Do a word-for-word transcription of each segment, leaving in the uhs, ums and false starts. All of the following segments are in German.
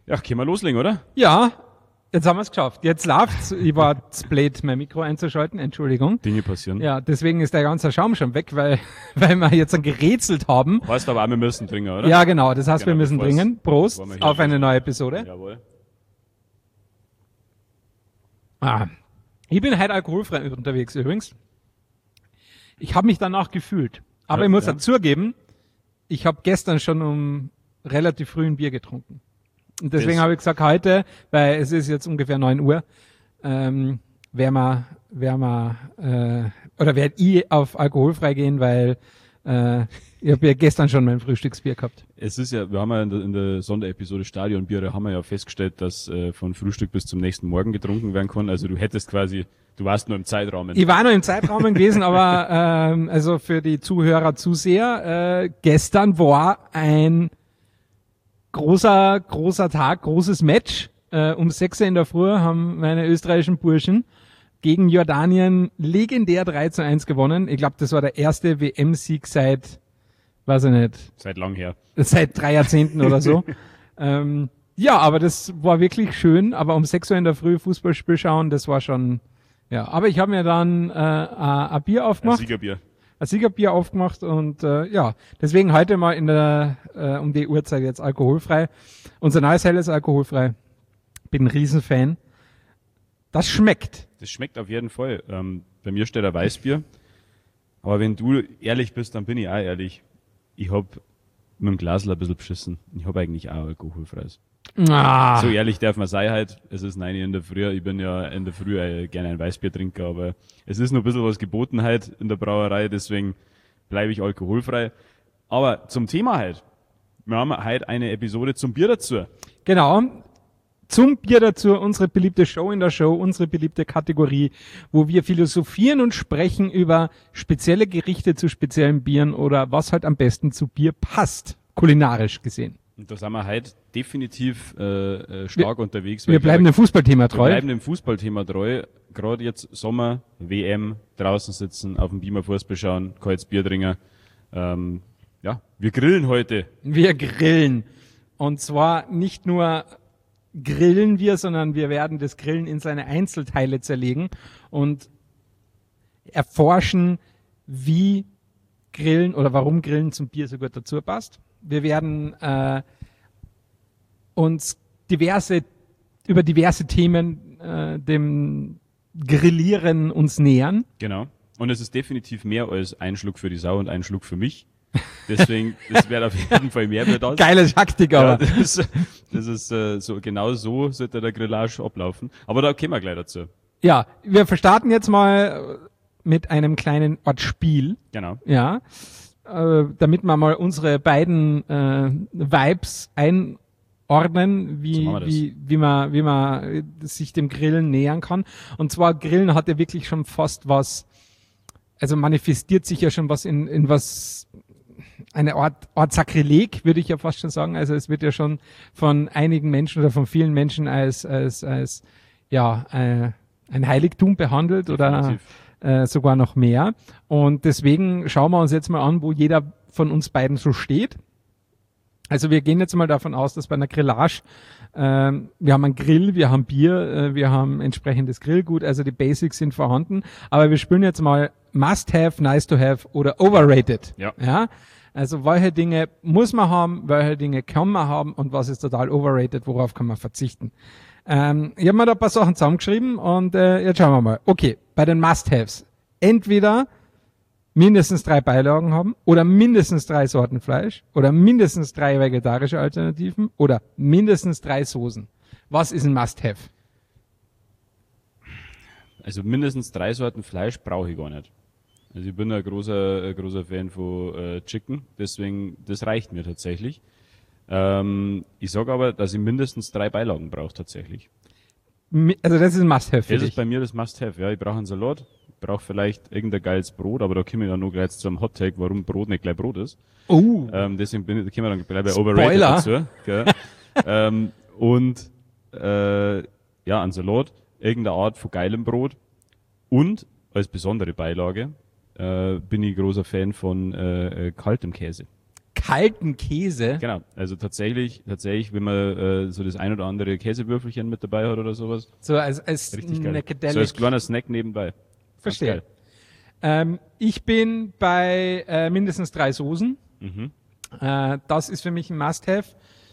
Ja, können wir loslegen, oder? Ja, jetzt haben wir es geschafft. Jetzt läuft's. Ich war zu blöd, mein Mikro einzuschalten. Entschuldigung. Dinge passieren. Ja, deswegen ist der ganze Schaum schon weg, weil, weil wir jetzt gerätselt haben. Heißt aber auch, wir müssen trinken, oder? Ja, genau. Das heißt, Genau, wir müssen bevor's- dringen. Prost bevor wir hier auf eine loslegen. neue Episode. Jawohl. Ah, ich bin heute alkoholfrei unterwegs übrigens. Ich habe mich danach gefühlt. Aber Ja, ich muss ja. dazugeben, ich habe gestern schon um relativ früh ein Bier getrunken. Und deswegen Das- habe ich gesagt, heute, weil es ist jetzt ungefähr neun Uhr, ähm, werden wir, werden wir, äh, oder werde ich auf alkoholfrei gehen, weil äh, ich habe ja gestern schon mein Frühstücksbier gehabt. Es ist ja, wir haben ja in der, in der Sonderepisode Stadionbiere haben wir ja festgestellt, dass äh, von Frühstück bis zum nächsten Morgen getrunken werden kann. Also du hättest quasi, du warst nur im Zeitrahmen. Ich war noch im Zeitrahmen gewesen, aber ähm, also für die Zuhörer, Zuseher, äh, gestern war ein großer, großer Tag, großes Match. Äh, um sechs Uhr in der Früh haben meine österreichischen Burschen gegen Jordanien legendär drei zu eins gewonnen. Ich glaube, das war der erste W M-Sieg seit, weiß ich nicht, Seit lang her. seit drei Jahrzehnten oder so. ähm, ja, aber das war wirklich schön. Aber um sechs Uhr in der Früh Fußballspiel schauen, das war schon, ja. Aber ich habe mir dann äh, ein ein Bier Ein aufgemacht, Siegerbier. ein Siegerbier aufgemacht und äh, ja, deswegen heute mal in der äh, um die Uhrzeit jetzt alkoholfrei. Unser neues Hell ist alkoholfrei. Bin ein Riesenfan. Das schmeckt. Das schmeckt auf jeden Fall. Ähm, bei mir steht ein Weißbier. Aber wenn du ehrlich bist, dann bin ich auch ehrlich. Ich hab mit dem Glasl ein bisschen beschissen. Ich hab eigentlich auch alkoholfreies. Ah, So ehrlich darf man sein halt. Es ist neun Uhr in der Früh. Ich bin ja in der Früh äh, gerne ein Weißbiertrinker, aber es ist nur ein bisschen was geboten halt in der Brauerei, deswegen bleibe ich alkoholfrei. Aber zum Thema halt. Wir haben heute eine Episode zum Bier dazu. genau. Zum Bier dazu unsere beliebte Show in der Show, unsere beliebte Kategorie, wo wir philosophieren und sprechen über spezielle Gerichte zu speziellen Bieren oder was halt am besten zu Bier passt, kulinarisch gesehen. Und da sind wir heute definitiv äh, äh, stark unterwegs. weil Wir ich bleiben glaube, dem Fußballthema Wir treu. bleiben dem Fußballthema treu. Gerade jetzt Sommer, W M, draußen sitzen, auf dem Beamer Fußball schauen, kaltes Bier trinken. Ähm, ja, wir grillen heute. Wir grillen. Und zwar nicht nur grillen wir, sondern wir werden das Grillen in seine Einzelteile zerlegen und erforschen, wie Grillen oder warum Grillen zum Bier so gut dazu passt. Wir werden äh, uns diverse über diverse Themen äh, dem Grillieren uns nähern. Genau. Und es ist definitiv mehr als ein Schluck für die Sau und ein Schluck für mich. Deswegen, das wird auf jeden Fall mehr für das. Geile Taktik, Ja, aber. das, das ist äh, so genau so sollte der Grillage ablaufen. Aber da kommen wir gleich dazu. Ja, wir starten jetzt mal mit einem kleinen Ortspiel. Genau. Ja, äh, damit wir mal unsere beiden äh, Vibes einordnen, wie, So machen wir das. wie, wie man, wie man äh, sich dem Grillen nähern kann. Und zwar Grillen hat ja wirklich schon fast was, also manifestiert sich ja schon was in, in was, eine Art, Art Sakrileg, würde ich ja fast schon sagen. Also es wird ja schon von einigen Menschen oder von vielen Menschen als, als, als, ja, äh, ein Heiligtum behandelt oder Definitiv. äh, sogar noch mehr. Und deswegen schauen wir uns jetzt mal an, wo jeder von uns beiden so steht. Also wir gehen jetzt mal davon aus, dass bei einer Grillage, ähm, wir haben einen Grill, wir haben Bier, äh, wir haben entsprechendes Grillgut, also die Basics sind vorhanden. Aber wir spielen jetzt mal Must Have, Nice to Have oder Overrated. Ja. Ja. Also welche Dinge muss man haben, welche Dinge kann man haben und was ist total overrated, worauf kann man verzichten. Ähm, ich habe mir da ein paar Sachen zusammengeschrieben und äh, jetzt schauen wir mal. Okay, bei den Must-Haves. Entweder mindestens drei Beilagen haben oder mindestens drei Sorten Fleisch oder mindestens drei vegetarische Alternativen oder mindestens drei Soßen. Was ist ein Must-Have? Also mindestens drei Sorten Fleisch brauche ich gar nicht. Also ich bin ein großer, ein großer Fan von äh, Chicken, deswegen, das reicht mir tatsächlich. Ähm, ich sage aber, dass ich mindestens drei Beilagen brauche tatsächlich. Mi- Also das ist ein Must-Have für Das dich. ist bei mir das Must-Have. Ja, ich brauche einen Salat, ich brauche vielleicht irgendein geiles Brot, aber da komme ich dann noch gleich zu einem Hot-Take, warum Brot nicht gleich Brot ist. Oh, Ähm, deswegen bin ich, da können wir dann gleich bei Spoiler. Overrated dazu. Gell? ähm, und äh, ja, ein Salat, irgendeine Art von geilem Brot und als besondere Beilage äh, bin ich großer Fan von äh, äh, kaltem Käse. kalten Käse. Genau, also tatsächlich, tatsächlich, wenn man äh, so das ein oder andere Käsewürfelchen mit dabei hat oder sowas. So als, als Richtig geil. Necadelic. So als kleiner Snack nebenbei. Ganz Verstehe. geil. Ähm, ich bin bei äh, mindestens drei Soßen. Mhm. Äh, das ist für mich ein Must-Have.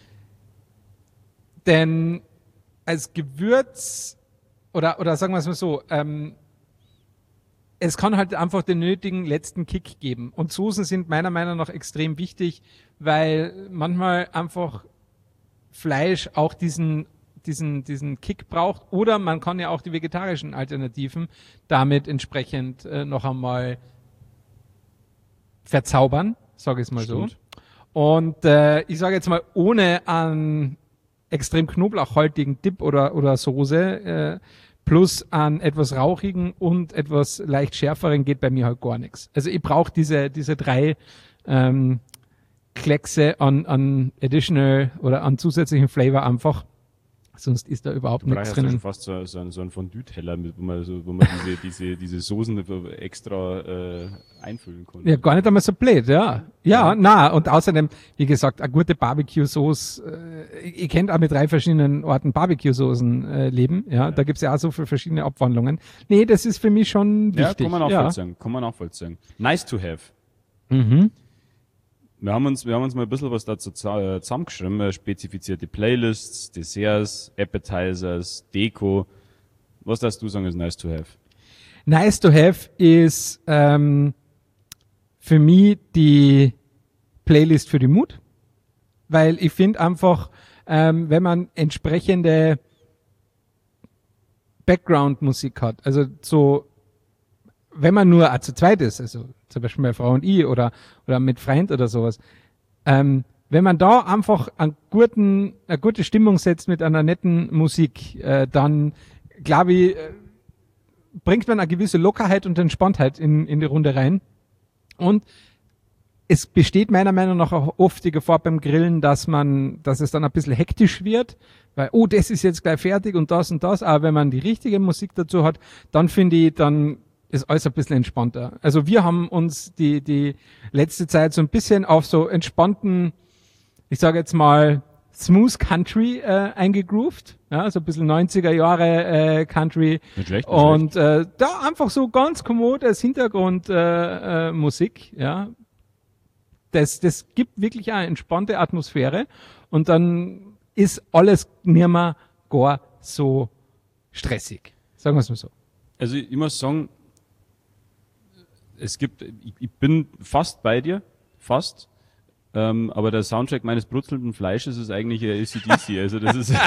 Denn als Gewürz, oder, oder sagen wir es mal so, ähm, es kann halt einfach den nötigen letzten Kick geben. Und Soßen sind meiner Meinung nach extrem wichtig, weil manchmal einfach Fleisch auch diesen, diesen, diesen Kick braucht. Oder man kann ja auch die vegetarischen Alternativen damit entsprechend äh, noch einmal verzaubern, sage ich es mal Stimmt. so. Und äh, ich sage jetzt mal, ohne einen extrem knoblauchhaltigen Dip oder, oder Soße, äh, plus an etwas rauchigen und etwas leicht schärferen geht bei mir halt gar nichts. Also ich brauche diese, diese drei ähm, Kleckse an, an additional oder an zusätzlichen Flavor einfach. Sonst ist da überhaupt Du nichts brauchst ja schon drinnen. fast so, so, einen- so einen Fondue-Teller, mit- wo man, so, wo man diese, diese, diese Soßen extra äh, einfüllen kann. Ja, gar nicht einmal so blöd, ja. Ja, ja. Na, und außerdem, wie gesagt, eine gute Barbecue-Sauce, äh, ihr kennt auch mit drei verschiedenen Orten Barbecue-Soßen äh, leben, ja, da gibt's ja auch so viele verschiedene Abwandlungen. Nee, das ist für mich schon Ja, wichtig. kann man ja. nachvollziehen. Kann man nachvollziehen. Nice to have. Mhm. Wir haben uns, wir haben uns mal ein bisschen was dazu za- äh, zusammengeschrieben, äh, spezifizierte Playlists, Desserts, Appetizers, Deko. Was darfst du sagen, ist nice to have? Nice to have ist ähm, für mich die Playlist für die Mut, weil ich finde einfach, ähm, wenn man entsprechende Background-Musik hat, also so, wenn man nur zu zweit ist, also zum Beispiel meine Frau und ich oder, oder mit Freund oder sowas, ähm, wenn man da einfach einen guten, eine gute Stimmung setzt mit einer netten Musik, äh, dann glaube ich, äh, bringt man eine gewisse Lockerheit und Entspanntheit in, in die Runde rein. Und es besteht meiner Meinung nach auch oft die Gefahr beim Grillen, dass man, dass es dann ein bisschen hektisch wird, weil, oh, das ist jetzt gleich fertig und das und das. Aber wenn man die richtige Musik dazu hat, dann finde ich, dann ist alles ein bisschen entspannter. Also wir haben uns die, die letzte Zeit so ein bisschen auf so entspannten, ich sage jetzt mal, Smooth Country äh, eingegroovt, ja, so ein bisschen neunziger Jahre äh, Country. Nicht schlecht, nicht Und äh, da einfach so ganz kommod als Hintergrund äh, äh, Musik, ja. Das, das gibt wirklich eine entspannte Atmosphäre und dann ist alles nicht mehr gar so stressig. Sagen wir es mal so. Also ich muss sagen, es gibt, ich, ich bin fast bei dir, fast. Ähm, aber der Soundtrack meines brutzelnden Fleisches ist eigentlich A C D C. Also das ist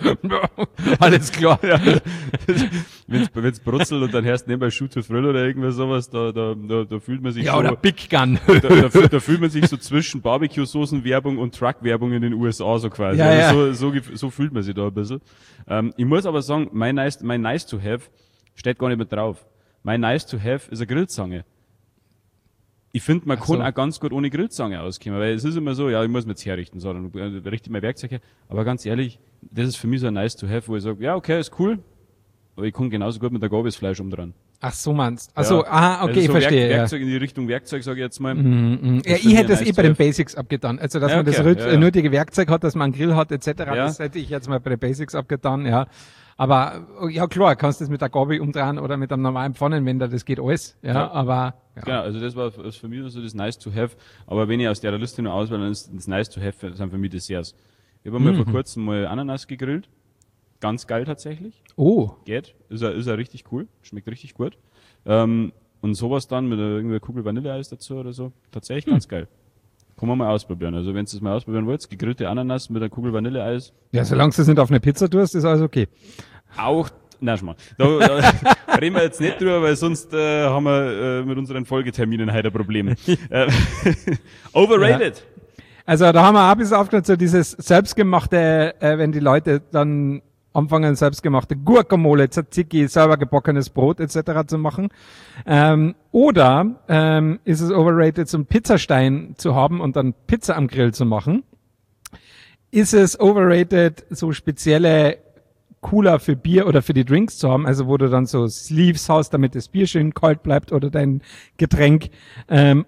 Alles klar. ja, wenn's, wenn's brutzelt und dann hörst du nebenbei Shoot to Thrill oder irgendwas sowas, da, da, da, da fühlt man sich Ja, so, oder Big Gun. da, da, fühlt- da fühlt man sich so zwischen Barbecue-Soßen-Werbung und Truck-Werbung in den U S A so quasi. Ja, ja. Also so, so, gef- so fühlt man sich da ein bisschen. Ähm, ich muss aber sagen, mein nice, mein nice to have steht gar nicht mit drauf. Mein nice to have ist eine Grillzange. Ich finde, man Ach kann so. auch ganz gut ohne Grillzange auskommen, weil es ist immer so, ja, ich muss mir jetzt herrichten, so, dann äh, richte ich mein Werkzeug her. Aber ganz ehrlich, das ist für mich so ein nice to have, wo ich sage, ja, okay, ist cool, aber ich kann genauso gut mit der Gabel das Fleisch umdrehen. Ach so meinst. Ach so, Ja. aha, okay, Also ich so verstehe. Werk, Werkzeug in die Richtung Werkzeug, sage ich jetzt mal. Ja, mhm. ja Das ich finde ich hätte das nice eh bei to den have. Basics abgetan. Also, dass Ja, man das okay, rüt- ja, ja. nötige Werkzeug hat, dass man einen Grill hat, et cetera. Ja. Das hätte ich jetzt mal bei den Basics abgetan, ja. Aber, ja klar, kannst du das mit der Gabel umdrehen oder mit einem normalen Pfannenwender, das geht alles, ja, Ja. aber, ja. Genau, also das war f- für mich so das nice to have. Aber wenn ich aus der Liste nur auswähle, dann ist das nice to have sind für mich Desserts. Ich habe mal Mhm. vor kurzem mal Ananas gegrillt. Ganz geil tatsächlich. Oh, Geht. Ist er, ist er richtig cool. Schmeckt richtig gut. Ähm, und sowas dann mit irgendeiner Kugel Vanilleeis dazu oder so. Tatsächlich ganz geil. Kann man mal ausprobieren. Also wenn ihr das mal ausprobieren wollt, gegrillte Ananas mit einer Kugel Vanilleeis. ja, solange du es nicht auf eine Pizza tust, ist alles okay. Auch, na schon mal. Da, da reden wir jetzt nicht drüber, weil sonst äh, haben wir äh, mit unseren Folgeterminen heute ein Problem. äh, overrated. Also da haben wir auch ein bisschen aufgehört, so dieses selbstgemachte, äh, wenn die Leute dann anfangen, selbstgemachte Guacamole, Tzatziki, selber gebackenes Brot et cetera zu machen. Ähm, oder ähm, ist es overrated, so einen Pizzastein zu haben und dann Pizza am Grill zu machen? Ist es overrated, so spezielle Cooler für Bier oder für die Drinks zu haben, also wo du dann so Sleeves hast, damit das Bier schön kalt bleibt oder dein Getränk? Ähm,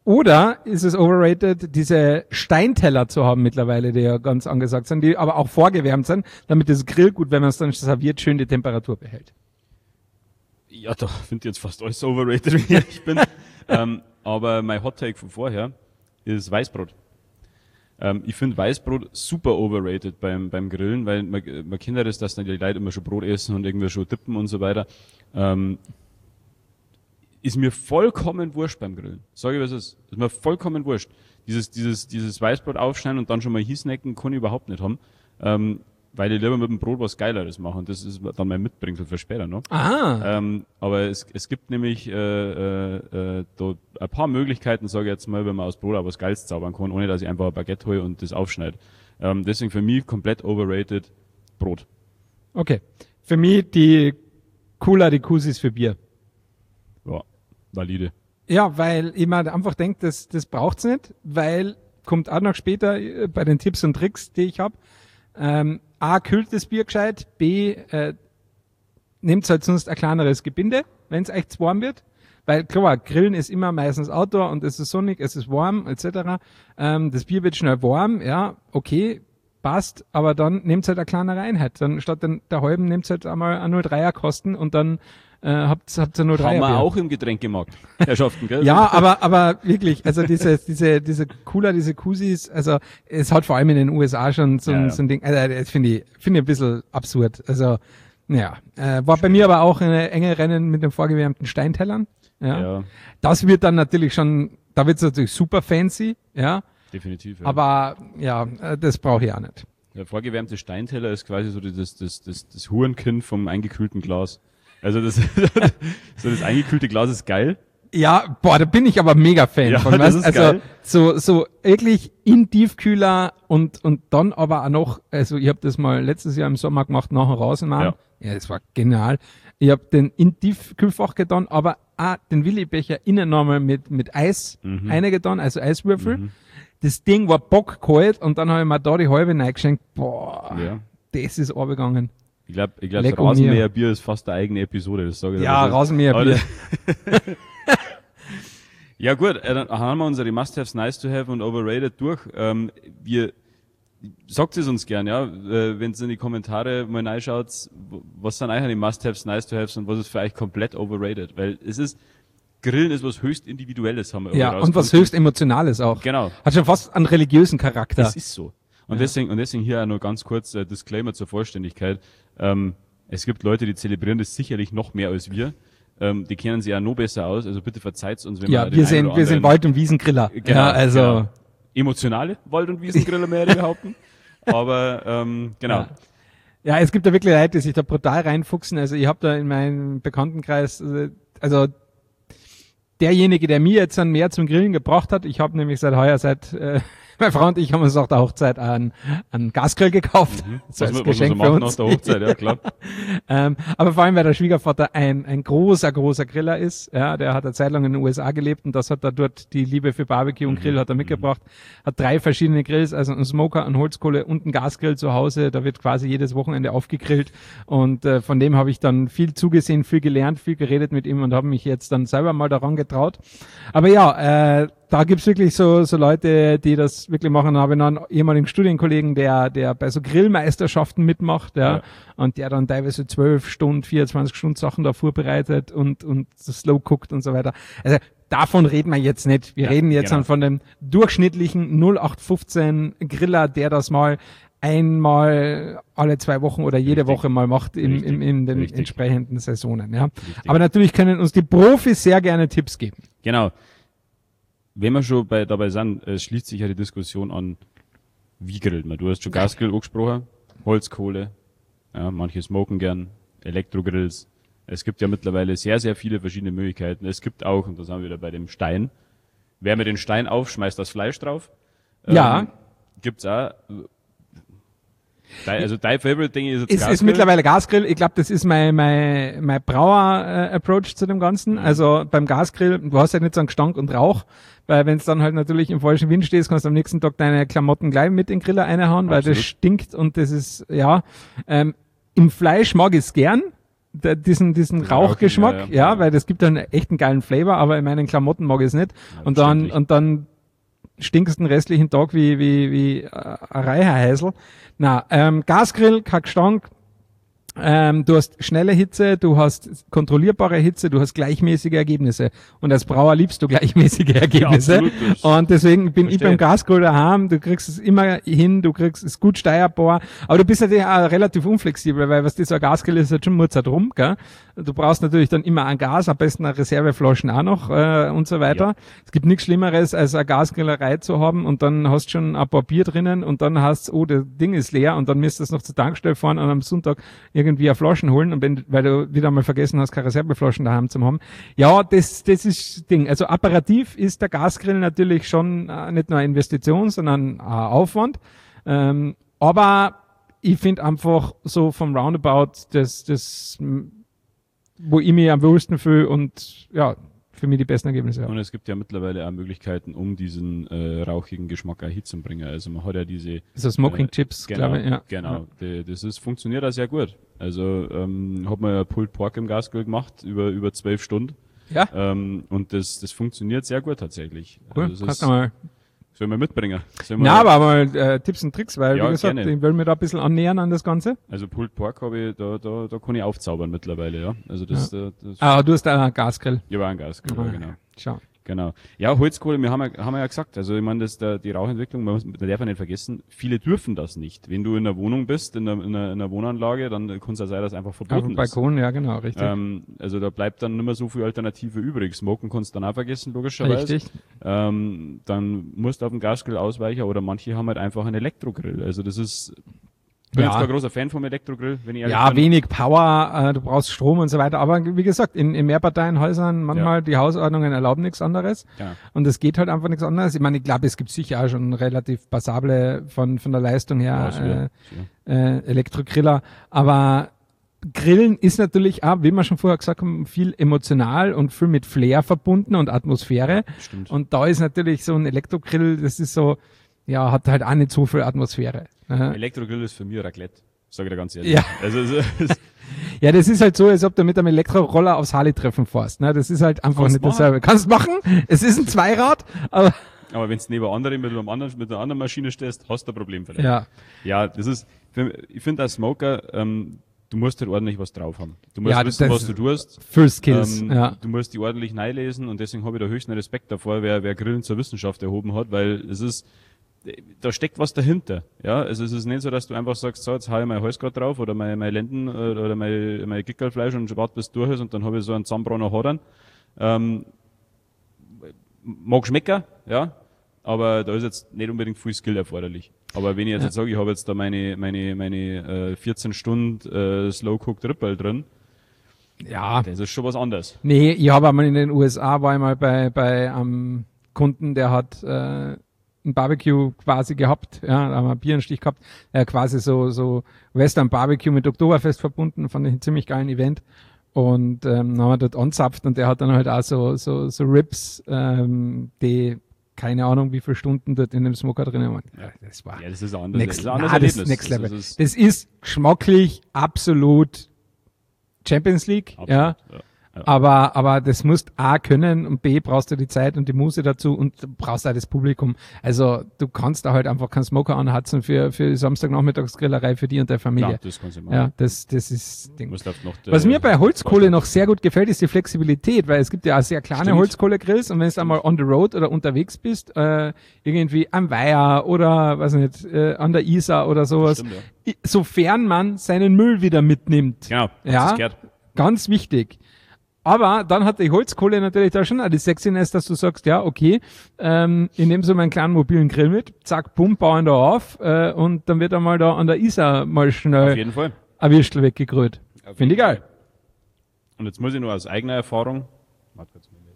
oder ist es overrated, diese Steinteller zu haben mittlerweile, die ja ganz angesagt sind, die aber auch vorgewärmt sind, damit das Grillgut, wenn man es dann serviert, schön die Temperatur behält? Ja, da finde ich jetzt fast alles overrated, wie ich ehrlich bin. ähm, aber mein Hot Take von vorher ist Weißbrot. Ähm, ich finde Weißbrot super overrated beim, beim Grillen, weil man, man kennt ja das, dass dann die Leute immer schon Brot essen und irgendwie schon dippen und so weiter. Ähm, ist mir vollkommen wurscht beim Grillen. Sag ich, was es ist. Ist mir vollkommen wurscht. Dieses, dieses, dieses Weißbrot aufschneiden und dann schon mal hiesnecken, kann ich überhaupt nicht haben. Ähm, weil ich lieber mit dem Brot was Geileres mache. Und das ist dann mein Mitbringsel für später noch. Aha. Ähm, aber es, es gibt nämlich äh, äh, äh, da ein paar Möglichkeiten, sage ich jetzt mal, wenn man aus Brot auch was Geiles zaubern kann, ohne dass ich einfach ein Baguette hole und das aufschneide. Ähm, deswegen für mich komplett overrated Brot. Okay. Für mich die Cola, die Kusis für Bier. Ja, valide. Ja, weil ich mir einfach denke, das, das braucht's nicht, weil, kommt auch noch später äh, bei den Tipps und Tricks, die ich habe. Ähm, A, kühlt das Bier gescheit, B, äh, nehmt halt sonst ein kleineres Gebinde, wenn es echt warm wird. Weil klar, Grillen ist immer meistens Outdoor und es ist sonnig, es ist warm, et cetera. Ähm, das Bier wird schnell warm, ja, okay, passt, aber dann nehmt halt eine kleinere Einheit. Dann statt den, der halben nehmt halt einmal ein null Komma drei er Kosten und dann äh, habt, habt ihr null Komma drei er Haben wir Bier. auch im Getränkemarkt, Herrschaften, gell? Ja, aber, aber wirklich, also diese, diese, diese Cooler, diese Kusis, also es hat vor allem in den U S A schon so, Ja, ein, ja. so ein Ding, also das finde ich, finde ich ein bisschen absurd. Also, ja, äh, war bei mir aber auch eine enge Rennen mit den vorgewärmten Steintellern. Ja. Ja, Das wird dann natürlich schon, da wird es natürlich super fancy, ja, definitiv. Ja. aber ja, äh, das brauche ich auch nicht. Der vorgewärmte Steinteller ist quasi so das, das, das, das Hurenkind vom eingekühlten Glas. Also das, so das eingekühlte Glas ist geil. Ja, boah, da bin ich aber mega Fan Ja, von. das Weißt? ist Also geil. so so wirklich in Tiefkühler und und dann aber auch noch, also ich habe das mal letztes Jahr im Sommer gemacht, nachher rausmachen. Ja. ja, das war genial. Ich habe den in Tiefkühlfach getan, aber auch den Willi-Becher innen nochmal mit mit Eis Mhm. eingetan, also Eiswürfel. Mhm. Das Ding war bockkalt und dann habe ich mir da die halbe reingeschenkt. Boah, Ja. das ist runtergegangen. Ich glaube, ich glaub, Leck das um mir. Rasenmäherbier ist fast eine eigene Episode, das sage ich dir. Ja, Also- Rasenmäherbier. Aber- Ja gut, äh, dann haben wir unsere Must-Haves, Nice-to-Have und Overrated durch. Ähm, wir, sagt es uns gern, ja, äh, wenn ihr in die Kommentare mal reinschaut, w- was sind eigentlich die Must-Haves, Nice-to-Haves und was ist für euch komplett overrated? Weil es ist, Grillen ist was höchst Individuelles, haben wir Ja, irgendwie und was rausgefunden. höchst Emotionales auch. Genau. Hat schon fast einen religiösen Charakter. Das ist so. Und deswegen, und deswegen hier auch nur ganz kurz äh, Disclaimer zur Vollständigkeit. Ähm, es gibt Leute, die zelebrieren das sicherlich noch mehr als wir. Ähm, die kennen sich ja noch besser aus, also bitte verzeiht's uns, wenn Ja, den wir einen sind, oder wir sind anderen- Wald- und Wiesengriller. Genau, ja, also, genau. Emotionale Wald- und Wiesengriller mehr die behaupten. Aber ähm, genau. Ja. ja, es gibt da wirklich Leute, die sich da brutal reinfuchsen. Also ich habe da in meinem Bekanntenkreis, äh, also derjenige, der mir jetzt dann mehr zum Grillen gebracht hat, ich habe nämlich seit heuer, seit äh, meine Frau und ich haben uns nach der Hochzeit einen, einen Gasgrill gekauft. Mhm. So Was, als man, was man so Geschenk für macht nach uns. der Hochzeit, ja klar. ähm, aber vor allem, weil der Schwiegervater ein, ein großer, großer Griller ist. Ja, der hat eine Zeit lang in den U S A gelebt und das hat er dort, die Liebe für Barbecue und Grill hat er mitgebracht. Hat drei verschiedene Grills, also einen Smoker, einen Holzkohle und einen Gasgrill zu Hause. Da wird quasi jedes Wochenende aufgegrillt und äh, von dem habe ich dann viel zugesehen, viel gelernt, viel geredet mit ihm und habe mich jetzt dann selber mal daran getraut. Aber ja, äh, da gibt's wirklich so, so Leute, die das wirklich machen. Da habe ich noch einen ehemaligen Studienkollegen, der, der bei so Grillmeisterschaften mitmacht, ja, Ja. und der dann teilweise zwölf Stunden, vierundzwanzig Stunden Sachen da vorbereitet und, und so slow cookt und so weiter. Also, davon reden wir jetzt nicht. Wir Ja, reden jetzt genau. dann von dem durchschnittlichen null acht fünfzehn Griller, der das mal einmal alle zwei Wochen oder jede Richtig. Woche mal macht in, Richtig. in, in den Richtig. entsprechenden Saisonen, ja. Aber natürlich können uns die Profis sehr gerne Tipps geben. Genau. Wenn wir schon bei, dabei sind, äh, schließt sich ja die Diskussion an, wie grillt man? Du hast schon Gasgrill angesprochen, Holzkohle, ja, manche smoken gern, Elektrogrills. Es gibt ja mittlerweile sehr, sehr viele verschiedene Möglichkeiten. Es gibt auch, und da sind wir wieder bei dem Stein, wer mit den Stein aufschmeißt, das Fleisch drauf. Ja. Ähm, gibt's auch. Dein, also dein Favorite-Ding ist jetzt Ist, ist mittlerweile Gasgrill. Ich glaube, das ist mein, mein, mein Brauer-Approach zu dem Ganzen. Also beim Gasgrill, du hast ja nicht so einen Gestank und Rauch, weil wenn es dann halt natürlich im falschen Wind stehst, kannst du am nächsten Tag deine Klamotten gleich mit in den Griller reinhauen, weil Absolut. das stinkt und das ist, ja, ähm, im Fleisch mag ich es gern. der, diesen, diesen Den Rauchgeschmack, Rauchigen, ja, ja, ja. weil das gibt einen echt einen geilen Flavor, aber in meinen Klamotten mag ich es nicht. Ja, und dann, verständlich. und dann stinkst den restlichen Tag wie, wie, wie äh, ein Reiherhäsel. Na, ähm, Gasgrill, kein Gestank. Ähm, du hast schnelle Hitze, du hast kontrollierbare Hitze, du hast gleichmäßige Ergebnisse. Und als Brauer liebst du gleichmäßige Ergebnisse. absolut, das und deswegen bin ich verstehe. beim Gasgrill daheim, du kriegst es immer hin, du kriegst es gut steuerbar. Aber du bist natürlich auch relativ unflexibel, weil was das so ein Gasgrill ist, halt schon mutzert rum, gell? Du brauchst natürlich dann immer ein Gas, am besten eine Reserveflaschen auch noch äh, und so weiter. Ja. Es gibt nichts Schlimmeres, als eine Gasgrillerei zu haben und dann hast du schon ein paar Bier drinnen und dann hast oh, das Ding ist leer und dann müsstest du noch zur Tankstelle fahren und am Sonntag irgendwie eine Flaschen holen und wenn, weil du wieder mal vergessen hast, keine Reserveflaschen daheim zu haben. Ja, das, das ist das Ding. Also apparativ ist der Gasgrill natürlich schon äh, nicht nur eine Investition, sondern ein Aufwand. Ähm, aber ich finde einfach so vom Roundabout das, das, wo ich mich am wohlsten fühle und ja, für mich die besten Ergebnisse habe. Und es gibt ja mittlerweile auch Möglichkeiten, um diesen äh, rauchigen Geschmack auch hinzubringen. Also man hat ja diese So Smoking äh, Chips, genau, glaube ich, ja. Genau, die, das ist, funktioniert auch sehr gut. Also ähm, hat man ja Pulled Pork im Gasgrill gemacht, über über zwölf Stunden. Ja, Ähm, und das, das funktioniert sehr gut tatsächlich. cool. Also das Kannst ist, du mal. sollen wir mitbringen? Sollen wir, Na, aber mal äh, Tipps und Tricks, weil Ja, wie gesagt, gerne. ich will mir da ein bisschen annähern an das Ganze. Also Pulled Pork habe ich, da, da, da kann ich aufzaubern mittlerweile, ja. Also das, ja. das Ah, du hast da einen Gasgrill. ja, war ein Gasgrill, Ah, ja, genau. Schau. Genau. Ja, Holzkohle, wir haben ja, haben wir ja gesagt, also ich meine, das der, die Rauchentwicklung, man, muss, man darf ja nicht vergessen, viele dürfen das nicht. Wenn du in einer Wohnung bist, in einer, in einer, in einer Wohnanlage, dann kann es ja sein, dass einfach Auf verboten dem ist. Balkon, ja genau, richtig. Ähm, also da bleibt dann nicht mehr so viel Alternative übrig. Smoken kannst du dann auch vergessen, logischerweise. Richtig. Ähm, dann musst du auf den Gasgrill ausweichen oder manche haben halt einfach einen Elektrogrill. Also das ist, ich bin Ja. jetzt kein großer Fan vom Elektrogrill, wenn ich ehrlich Ja, bin. wenig Power, äh, du brauchst Strom und so weiter. Aber wie gesagt, in, in Mehrparteienhäusern manchmal die Hausordnungen erlauben nichts anderes. Genau. Und es geht halt einfach nichts anderes. Ich meine, ich glaube, es gibt sicher auch schon relativ passable von, von der Leistung Ja, ist wieder- her ja. äh, äh, Elektrogriller. Aber Grillen ist natürlich auch, wie wir schon vorher gesagt haben, viel emotional und viel mit Flair verbunden und Atmosphäre. Stimmt. Und da ist natürlich so ein Elektrogrill, das ist so, ja, hat halt auch nicht so viel Atmosphäre. Äh, Elektrogrill ist für mich Raclette. Sag ich dir ganz ehrlich. Ja. Also, es ist, Ja, das ist halt so, als ob du mit einem Elektroroller aufs Harley-Treffen fährst. Ne? Das ist halt einfach Kannst nicht machen. dasselbe. Kannst machen, es ist ein Zweirad, aber aber wenn du neben anderen mit einem anderen, mit einer anderen Maschine stehst, hast du ein Problem vielleicht. ja, Ja, das ist, für, ich finde als Smoker, ähm, du musst halt ordentlich was drauf haben. Du musst Ja, wissen, das- was du tust. First Kills. Ähm, ja. Du musst die ordentlich neinlesen und deswegen habe ich da höchsten Respekt davor, wer, wer Grillen zur Wissenschaft erhoben hat, weil es ist, da steckt was dahinter. Ja, also es ist nicht so, dass du einfach sagst, so, jetzt hau ich mein Hals grad drauf oder mein, mein Lenden äh, oder mein, mein Gickelfleisch und warte bis es durch ist und dann habe ich so einen Zahnbrenner Hodern. Ähm, mag schmecken, ja, aber da ist jetzt nicht unbedingt viel Skill erforderlich. Aber wenn ich jetzt, Ja. jetzt sage, ich habe jetzt da meine, meine, meine äh, vierzehn Stunden äh, Slow-Cooked Rippel drin, ja. das ist schon was anderes. Nee, ich habe einmal in den U S A, war ich mal bei, bei einem Kunden, der hat äh, ein Barbecue quasi gehabt, ja, da haben wir einen Bierenstich gehabt, äh, quasi so, so Western Barbecue mit Oktoberfest verbunden, fand ich einen ziemlich geilen Event. Und ähm, dann haben wir dort anzapft und der hat dann halt auch so, so, so Ribs, ähm, die keine Ahnung, wie viele Stunden dort in dem Smoker drinnen waren. Ja, das war Ja, das ist ein anderes, next, das ist ein anderes na, das ist Erlebnis. next Level. Das ist, Das ist geschmacklich absolut Champions League, ja. absolut, ja. Ja. Aber, aber das musst A können und B brauchst du die Zeit und die Muße dazu und du brauchst auch das Publikum. Also du kannst da halt einfach keinen Smoker anhatzen für, für die Samstagnachmittagsgrillerei für die und deine Familie. Ja, das kannst du machen. Ja, das, das ist das Ding. Musst auf noch, Was äh, mir bei Holzkohle noch sehr gut gefällt, ist die Flexibilität, weil es gibt ja auch sehr kleine Stimmt. Holzkohlegrills und wenn du einmal on the road oder unterwegs bist, äh, irgendwie am Weiher oder, weiß nicht, äh, an der Isar oder sowas, Stimmt, ja. i- sofern man seinen Müll wieder mitnimmt. Genau, hast Ja. du's gehört? Ganz wichtig. Aber dann hat die Holzkohle natürlich da schon auch die Sexiness, dass du sagst, ja, okay, ähm, ich nehme so meinen kleinen mobilen Grill mit, zack, bumm, bauen da auf äh, und dann wird einmal da an der Isar mal Auf schnell jeden Fall. ein Würstel weggegrölt. Auf Finde ich jeden geil. Fall. Und jetzt muss ich nur aus eigener Erfahrung, warte kurz mal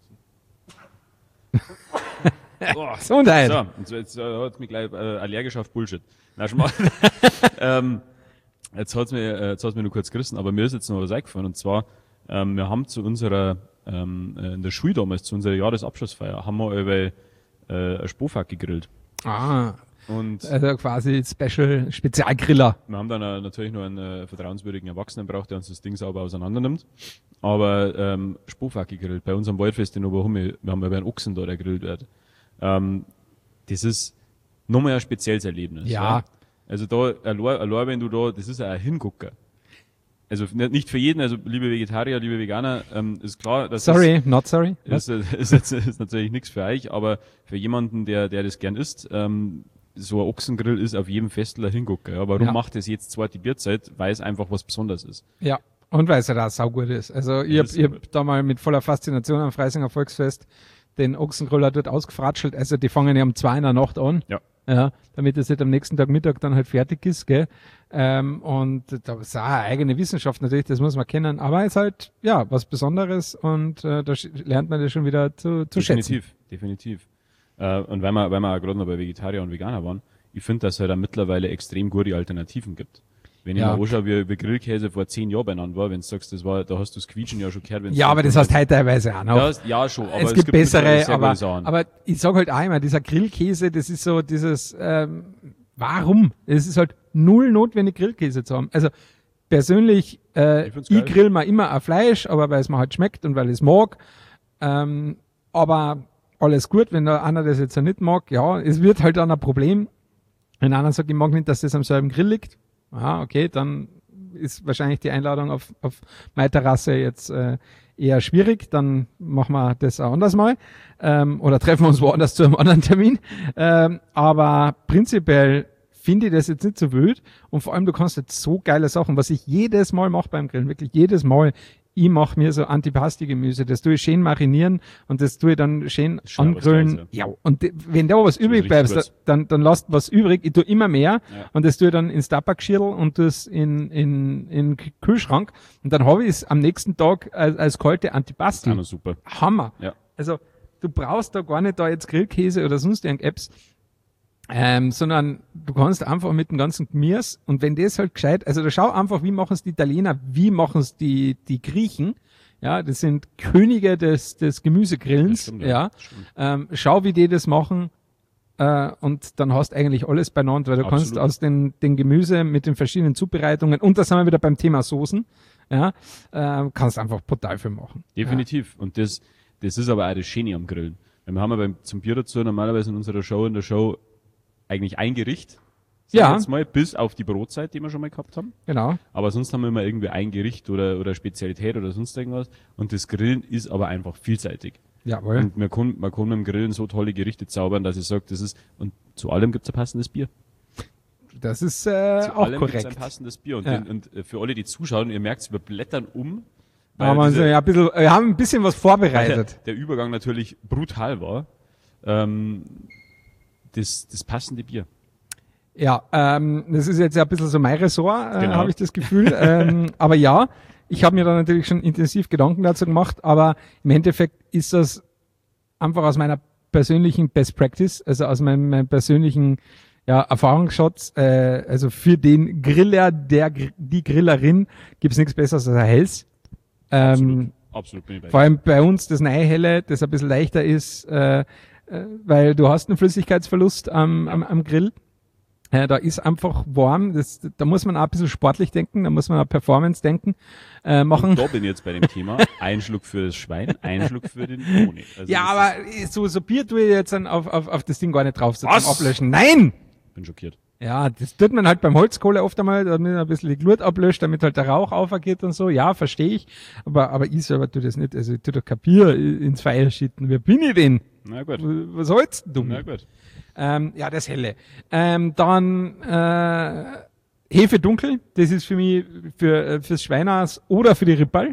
lesen. Boah. Gesundheit. So, jetzt, jetzt äh, hat mich gleich äh, allergisch auf Bullshit. Na, schon mal. ähm, jetzt hat's mir, äh, jetzt hat's mir nur kurz gerissen, aber mir ist jetzt noch was eingefallen. Und zwar, ähm, wir haben zu unserer, ähm, äh, in der Schule damals, zu unserer Jahresabschlussfeier, haben wir über äh, ein Spofak gegrillt. Ah, Und Also quasi Special, Spezialgriller. wir haben dann äh, natürlich noch einen äh, vertrauenswürdigen Erwachsenen braucht, der uns das Ding sauber auseinander nimmt. Aber ähm, Spofacke gegrillt, bei unserem Waldfest in Oberhummel, wir haben ja bei einem Ochsen da, der gegrillt wird. Ähm, das ist nochmal ein spezielles Erlebnis. Ja. Also da, allein, allein wenn du da, das ist ja ein Hingucker. Also nicht nicht für jeden, also liebe Vegetarier, liebe Veganer, ähm, ist klar, dass Sorry, not sorry. das ist, ist, ist, ist natürlich nichts für euch, aber für jemanden, der, der das gern isst, ähm, so ein Ochsengrill ist auf jedem Festel ein Hingucker. Ja. Warum Ja. macht es jetzt zweite Bierzeit? Weil es einfach was Besonderes ist. Ja. Und weil es ja da saugut ist. Also ich Ja, hab, ist ich hab saugut. da mal mit voller Faszination am Freisinger Volksfest den Ochsengriller dort ausgefratschelt. Also die fangen ja um zwei in der Nacht an. Ja. Ja, damit es halt am nächsten Tag Mittag dann halt fertig ist, gell. Ähm, und da ist auch eine eigene Wissenschaft natürlich, das muss man kennen, aber es ist halt, ja, was Besonderes und äh, da sch- lernt man das schon wieder zu, zu schätzen. Definitiv, definitiv. Äh, und weil wir, weil wir auch gerade noch bei Vegetarier und Veganer waren, ich finde, dass es halt auch mittlerweile extrem gute Alternativen gibt. Wenn ich Ja. mir anschaue, wie, wie Grillkäse vor zehn Jahren beieinander war, wenn du sagst, das war, da hast du das Quietschen ja schon gehört. Wenn Ja, aber das heißt heute teilweise auch noch. Ja, ja, schon, aber es, gibt bessere, mittlerweile sehr aber, gute Sachen. aber ich sag halt auch immer, dieser Grillkäse, das ist so dieses, ähm, warum? Es ist halt null notwendig, Grillkäse zu haben. Also persönlich, äh, Ich ich, find's geil. grill mir immer ein Fleisch, aber weil es mir halt schmeckt und weil ich es mag. Ähm, aber alles gut, wenn da einer das jetzt auch nicht mag, ja, es wird halt dann ein Problem. Wenn einer sagt, ich mag nicht, dass das am selben Grill liegt, aha, okay, dann ist wahrscheinlich die Einladung auf, auf meine Terrasse jetzt äh, eher schwierig, dann machen wir das auch anders mal ähm, oder treffen wir uns woanders zu einem anderen Termin. Ähm, aber prinzipiell finde ich das jetzt nicht so wild und vor allem du kannst jetzt so geile Sachen, was ich jedes Mal mache beim Grillen, wirklich jedes Mal, ich mache mir so Antipasti-Gemüse, das tue ich schön marinieren und das tue ich dann schön Schon was angrillen. Geiles, Ja, und de- wenn da was übrig richtig bleibt, gut. dann, dann lasst was übrig. Ich tue immer mehr Ja. und das tue ich dann ins Tabakschirl und das in, in, in den Kühlschrank und dann habe ich es am nächsten Tag als, als kalte Antipasti. Auch noch super. Hammer. Ja. Also du brauchst da gar nicht da jetzt Grillkäse oder sonst irgendeine Apps, ähm, sondern du kannst einfach mit dem ganzen Gemüse und wenn das halt gescheit, also da schau einfach, wie machen es die Italiener, wie machen es die, die Griechen, ja, das sind Könige des, des Gemüsegrillens, Das stimmt, ja, das stimmt. ähm, schau, wie die das machen, äh, und dann hast eigentlich alles beieinander, weil du Absolut. kannst aus den, den Gemüse mit den verschiedenen Zubereitungen, und da sind wir wieder beim Thema Soßen, ja, äh, kannst einfach brutal viel machen. Definitiv. Und das, das ist aber auch das Schöne am Grillen. Weil wir haben ja beim, zum Bier dazu normalerweise in unserer Show, in der Show eigentlich ein Gericht. Sag Ja. ich Jetzt mal, bis auf die Brotzeit, die wir schon mal gehabt haben. Ja, genau. Aber sonst haben wir immer irgendwie ein Gericht oder, oder Spezialität oder sonst irgendwas. Und das Grillen ist aber einfach vielseitig. Jawohl. Und man kann, man kann mit dem Grillen so tolle Gerichte zaubern, dass ich sage, das ist, und zu allem gibt's ein passendes Bier. Das ist äh, Zu auch allem gibt's ein korrekt. passendes Bier. Und, Ja. wenn, und äh, für alle, die zuschauen, ihr merkt, wir blättern um. weil Aber diese- ja, ein bisschen, wir haben ein bisschen was weil vorbereitet. der, der Übergang natürlich brutal war. Ähm, das, das passende Bier. Ja, ähm, das ist jetzt ja ein bisschen so mein Ressort, äh, Genau. habe ich das Gefühl. ähm, aber ja, ich habe mir da natürlich schon intensiv Gedanken dazu gemacht, aber im Endeffekt ist das einfach aus meiner persönlichen Best Practice, also aus meinem, meinem persönlichen ja, Erfahrungsschatz, äh, also für den Griller, der Gr- die Grillerin gibt's nichts Besseres als ein Helles. Ähm, Absolut. Absolut bin ich bei Vor dir. allem bei uns das Neihelle, das ein bisschen leichter ist, äh, äh, weil du hast einen Flüssigkeitsverlust am, am, am Grill. Äh, da ist einfach warm, das, da muss man auch ein bisschen sportlich denken, da muss man auch Performance denken, äh, machen. Und da bin ich jetzt bei dem Thema. Ein Schluck für das Schwein, ein Schluck für den Honig. Also Ja, das aber ist, so, so Bier tue ich jetzt dann auf, auf, auf das Ding gar nicht drauf, so Was? zum Ablöschen. Nein! bin schockiert. Ja, das tut man halt beim Holzkohle oft einmal, damit man ein bisschen die Glut ablöscht, damit halt der Rauch aufgeht und so. Ja, verstehe ich. Aber, aber ich selber tue das nicht. Also ich tue doch kein Bier ins Feuer schütten. Wer bin ich denn? Na gut. Was hältst du? Na gut. Ähm, ja, das Helle. Ähm, dann äh, Hefe dunkel, das ist für mich für äh, fürs Schweiners oder für die Rippal.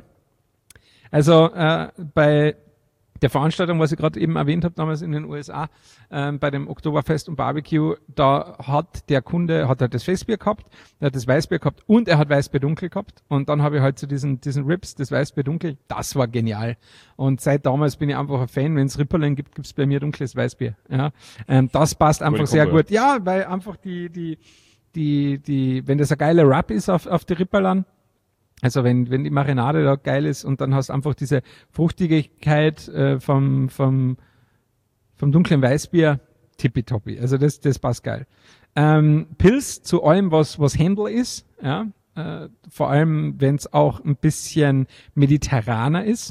Also äh, bei der Veranstaltung, was ich gerade eben erwähnt habe, damals in den U S A, ähm, bei dem Oktoberfest und Barbecue, da hat der Kunde, hat halt das Festbier gehabt, er hat das Weißbier gehabt und er hat Weißbier dunkel gehabt. Und dann habe ich halt zu diesen, diesen Rips, das Weißbier dunkel, das war genial. Und seit damals bin ich einfach ein Fan, wenn es Ripperlein gibt, gibt's bei mir dunkles Weißbier. Ja, ähm, das passt einfach Gute sehr Kombo, gut. Ja, weil einfach die, die, die, die, wenn das ein geiler Wrap ist auf, auf die Ripperlein, also wenn, wenn die Marinade da geil ist und dann hast du einfach diese Fruchtigkeit äh, vom, vom, vom dunklen Weißbier, tippitoppi. Also das, das passt geil. Ähm, Pils zu allem, was, was Händel ist, ja. Äh, vor allem, wenn es auch ein bisschen mediterraner ist.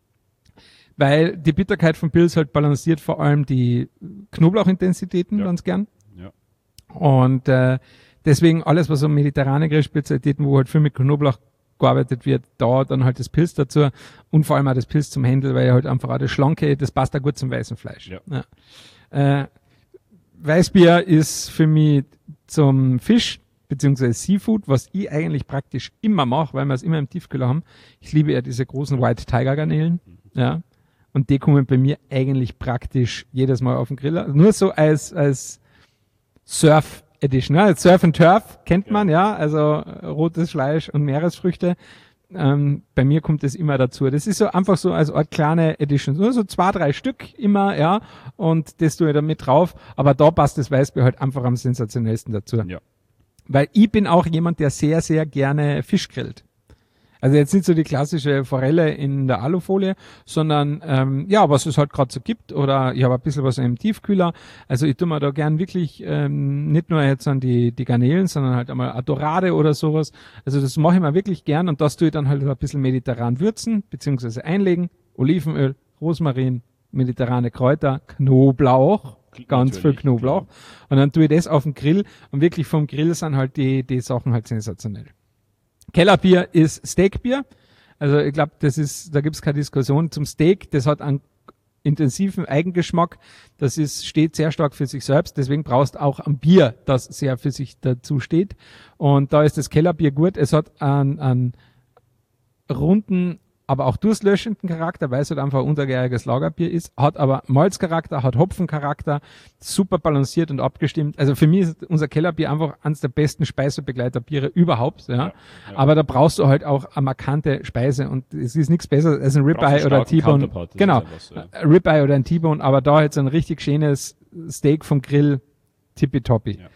Weil die Bitterkeit von Pils halt balanciert vor allem die Knoblauchintensitäten Ja. ganz gern. Ja. Und äh, deswegen alles, was so mediterrane Spezialitäten, wo halt viel mit Knoblauch gearbeitet wird, da dann halt das Pilz dazu und vor allem auch das Pilz zum Händel, weil halt einfach auch das Schlanke, das passt auch gut zum weißen Fleisch. Ja. Ja. Äh, Weißbier ist für mich zum Fisch beziehungsweise Seafood, was ich eigentlich praktisch immer mache, weil wir es immer im Tiefkühler haben. Ich liebe ja diese großen White Tiger Garnelen, ja. Und die kommen bei mir eigentlich praktisch jedes Mal auf den Griller. Nur so als, als Surf Edition, ne? Surf and Turf kennt Ja. man, ja. Also äh, rotes Fleisch und Meeresfrüchte. Ähm, bei mir kommt das immer dazu. Das ist so einfach so als Art kleine Edition. Nur so zwei, drei Stück immer, ja. Und das tue ich dann mit drauf. Aber da passt das Weißbier halt einfach am sensationellsten dazu. Ja. Weil ich bin auch jemand, der sehr, sehr gerne Fisch grillt. Also jetzt nicht so die klassische Forelle in der Alufolie, sondern ähm, ja, was es halt gerade so gibt. Oder ich habe ein bisschen was im Tiefkühler. Also ich tue mir da gern wirklich ähm, nicht nur jetzt an die, die Garnelen, sondern halt einmal Adorade oder sowas. Also das mache ich mir wirklich gern und das tue ich dann halt ein bisschen mediterran würzen, beziehungsweise einlegen. Olivenöl, Rosmarin, mediterrane Kräuter, Knoblauch. Ganz viel Natürlich, Knoblauch. klar. Und dann tue ich das auf den Grill und wirklich vom Grill sind halt die, die Sachen halt sensationell. Kellerbier ist Steakbier. Also ich glaube, das ist, da gibt's keine Diskussion zum Steak. Das hat einen intensiven Eigengeschmack. Das ist, steht sehr stark für sich selbst. Deswegen brauchst auch ein Bier, das sehr für sich dazu steht. Und da ist das Kellerbier gut. Es hat einen, einen runden, aber auch durstlöschenden Charakter, weil es halt einfach ein untergäriges Lagerbier ist, hat aber Malzcharakter, hat Hopfencharakter, super balanciert und abgestimmt. Also für mich ist unser Kellerbier einfach eines der besten Speisebegleiterbiere überhaupt, ja. Ja, ja. Aber da brauchst du halt auch eine markante Speise und es ist nichts besser als ein Brauchst Ribeye einen oder starken T-Bone. Counterpart, das Genau. ist einfach so, ja. Ein Ribeye oder ein T-Bone, aber da jetzt ein richtig schönes Steak vom Grill, tippitoppi. Ja.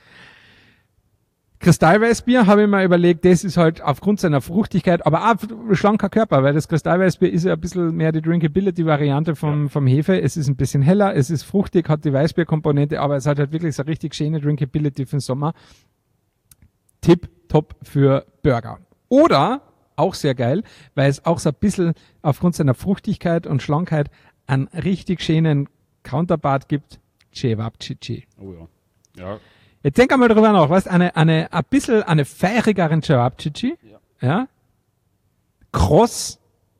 Kristallweißbier habe ich mir überlegt, das ist halt aufgrund seiner Fruchtigkeit, aber auch schlanker Körper, weil das Kristallweißbier ist ja ein bisschen mehr die Drinkability-Variante vom, Ja. vom Hefe. Es ist ein bisschen heller, es ist fruchtig, hat die Weißbierkomponente, aber es hat halt wirklich so richtig schöne Drinkability für den Sommer. Tipp, top für Burger. Oder, auch sehr geil, weil es auch so ein bisschen aufgrund seiner Fruchtigkeit und Schlankheit einen richtig schönen Counterpart gibt, Cevapcici. Oh ja. Ja. Jetzt denk einmal drüber nach, weißt, eine, eine, ein bisschen, eine feurigeren Cevapcici, Ja. ja, kross,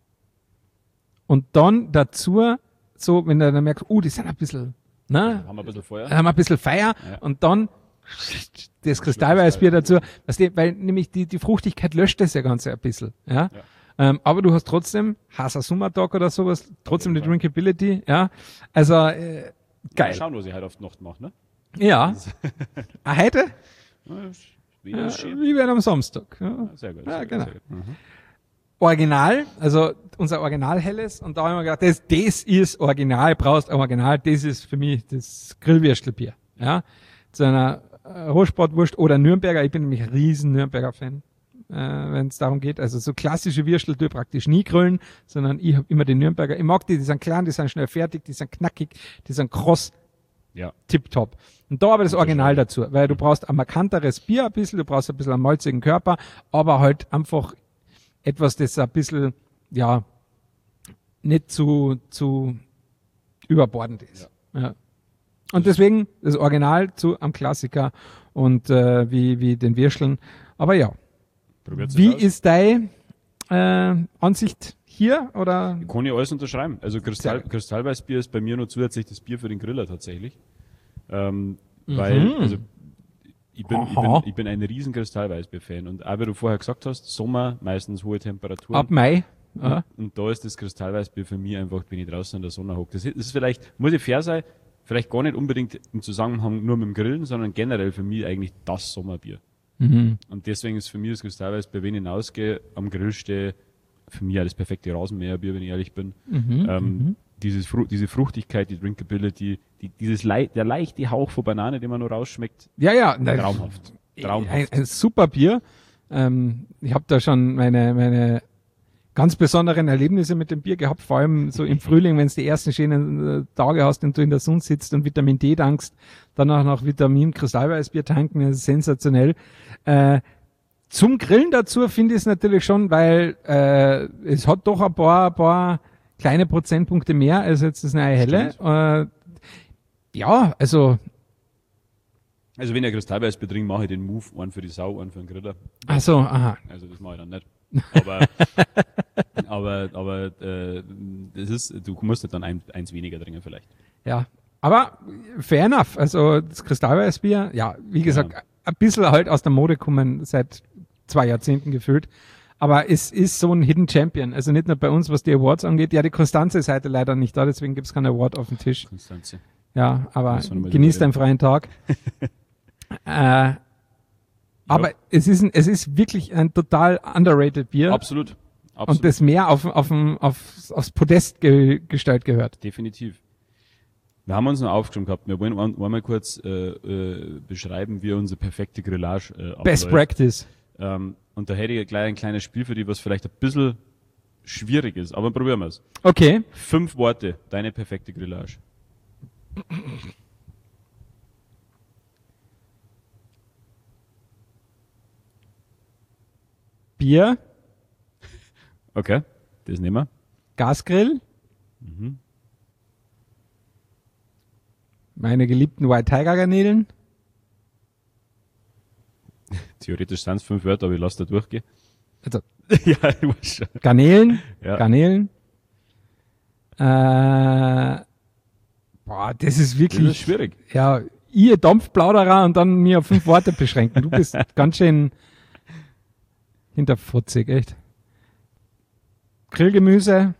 und dann dazu, so, wenn du dann merkst, oh, die sind ein bisschen, ne, Haben wir ein bisschen Feuer? haben ein bisschen Feier, Ja. und dann das Kristallweißbier dazu, weißt du, weil nämlich die, die Fruchtigkeit löscht das ja Ganze ein bisschen, ja. Ja. Ähm, aber du hast trotzdem, heißer Sommertag oder sowas, trotzdem die jeden Fall. Drinkability, ja. Also, äh, geil. Mal schauen, was ich heute auf die Nacht mache, ne? Ja. Ah, heute? Ja, ist wieder Ja, schön. wie werden am Samstag. Ja. Ja, sehr gut. Ja, sehr genau. Gut, sehr gut. Mhm. Original, also unser Original Helles, und da haben wir gedacht, das, das ist Original, brauchst ein Original, das ist für mich das Grillwürstelbier. Ja. Zu einer äh, Rostbratwurst oder Nürnberger, ich bin nämlich ein riesen Nürnberger Fan, äh, wenn es darum geht. Also so klassische Würstel tue ich praktisch nie grillen, sondern ich habe immer den Nürnberger. Ich mag die, die sind klein, die sind schnell fertig, die sind knackig, die sind kross, Ja. tipptopp. Und da aber das Gute Original Schau. dazu, weil du brauchst ein markanteres Bier ein bisschen, du brauchst ein bisschen einen malzigen Körper, aber halt einfach etwas, das ein bisschen, ja, nicht zu, zu überbordend ist. Ja. Und deswegen das Original zu am Klassiker und äh, wie, wie den Würsteln. Aber ja, Probiert's wie aus. ist deine äh, Ansicht hier? Oder? Kann ich alles unterschreiben. Also Kristall, Sehr gut. Kristallweißbier ist bei mir nur zusätzlich das Bier für den Griller tatsächlich. Ähm, Weil, also ich bin, ich bin, Aha. ich bin ein riesen Kristallweißbier-Fan. Und auch wie du vorher gesagt hast, Sommer, meistens hohe Temperaturen. Ab Mai? Ja. Und da ist das Kristallweißbier für mich einfach, wenn ich draußen in der Sonne hocke. Das ist das ist vielleicht, muss ich fair sein, vielleicht gar nicht unbedingt im Zusammenhang nur mit dem Grillen, sondern generell für mich eigentlich das Sommerbier. Mhm. Und deswegen ist für mich das Kristallweißbier, wenn ich hinausgehe, am Grill stehe, für mich auch das perfekte Rasenmäherbier, wenn ich ehrlich bin. Mhm. Ähm, dieses Fru diese Fruchtigkeit, die Drinkability, die, dieses lei der leichte Hauch von Banane, den man nur rausschmeckt, Ja, ja. na, traumhaft. Ein, Traumhaft. ein super Bier. Ähm, ich habe da schon meine, meine ganz besonderen Erlebnisse mit dem Bier gehabt, vor allem so im Frühling, wenn du die ersten schönen äh, Tage hast und du in der Sonne sitzt und Vitamin D tankst, danach noch Vitamin Kristallweißbier tanken, das ist sensationell. Äh, zum Grillen dazu finde ich es natürlich schon, weil äh, es hat doch ein paar, ein paar kleine Prozentpunkte mehr als jetzt das neue Helle. Äh, ja, also Also wenn ich Kristallweißbier trinke, mache ich den Move, einen für die Sau, einen für den Griller. ach so, aha. Also das mache ich dann nicht. Aber, aber, aber äh, das ist, du musst dann ein, eins weniger trinken vielleicht. Ja, aber fair enough. Also das Kristallweißbier, ja, wie gesagt, Ja. ein bisschen halt aus der Mode kommen seit zwei Jahrzehnten gefühlt. Aber es ist so ein Hidden Champion. Also nicht nur bei uns, was die Awards angeht. Ja, die Konstanze ist heute leider nicht da, deswegen gibt's keinen Award auf dem Tisch. Konstanze. Ja, aber Muss man mal genießt drüber deinen freien Tag. äh, aber es ist, ein, es ist wirklich ein total underrated Bier. Absolut. Absolut. Und das mehr auf, auf, auf, aufs Podest ge, gestellt gehört. Definitiv. Wir haben uns noch aufgeschrieben gehabt, wir wollen ein- einmal kurz äh, äh, beschreiben, wie unsere perfekte Grillage äh, abläuft. Best Practice. Ähm, und da hätte ich gleich ein kleines Spiel für dich, was vielleicht ein bisschen schwierig ist, aber probieren wir es. Okay. Fünf Worte, deine perfekte Grillage. Bier, Okay, das nehmen wir. Gasgrill, Mhm. meine geliebten White Tiger Garnelen, Theoretisch sind es fünf Wörter, aber ich lasse da durchgehen. also Ja, ich weiß schon. Garnelen, Ja. Garnelen. Äh, boah, das ist Das wirklich, ist schwierig. ja, ihr Dampfplauderer und dann mir auf fünf Worte beschränken. Du bist ganz schön hinterfutzig, echt. Grillgemüse,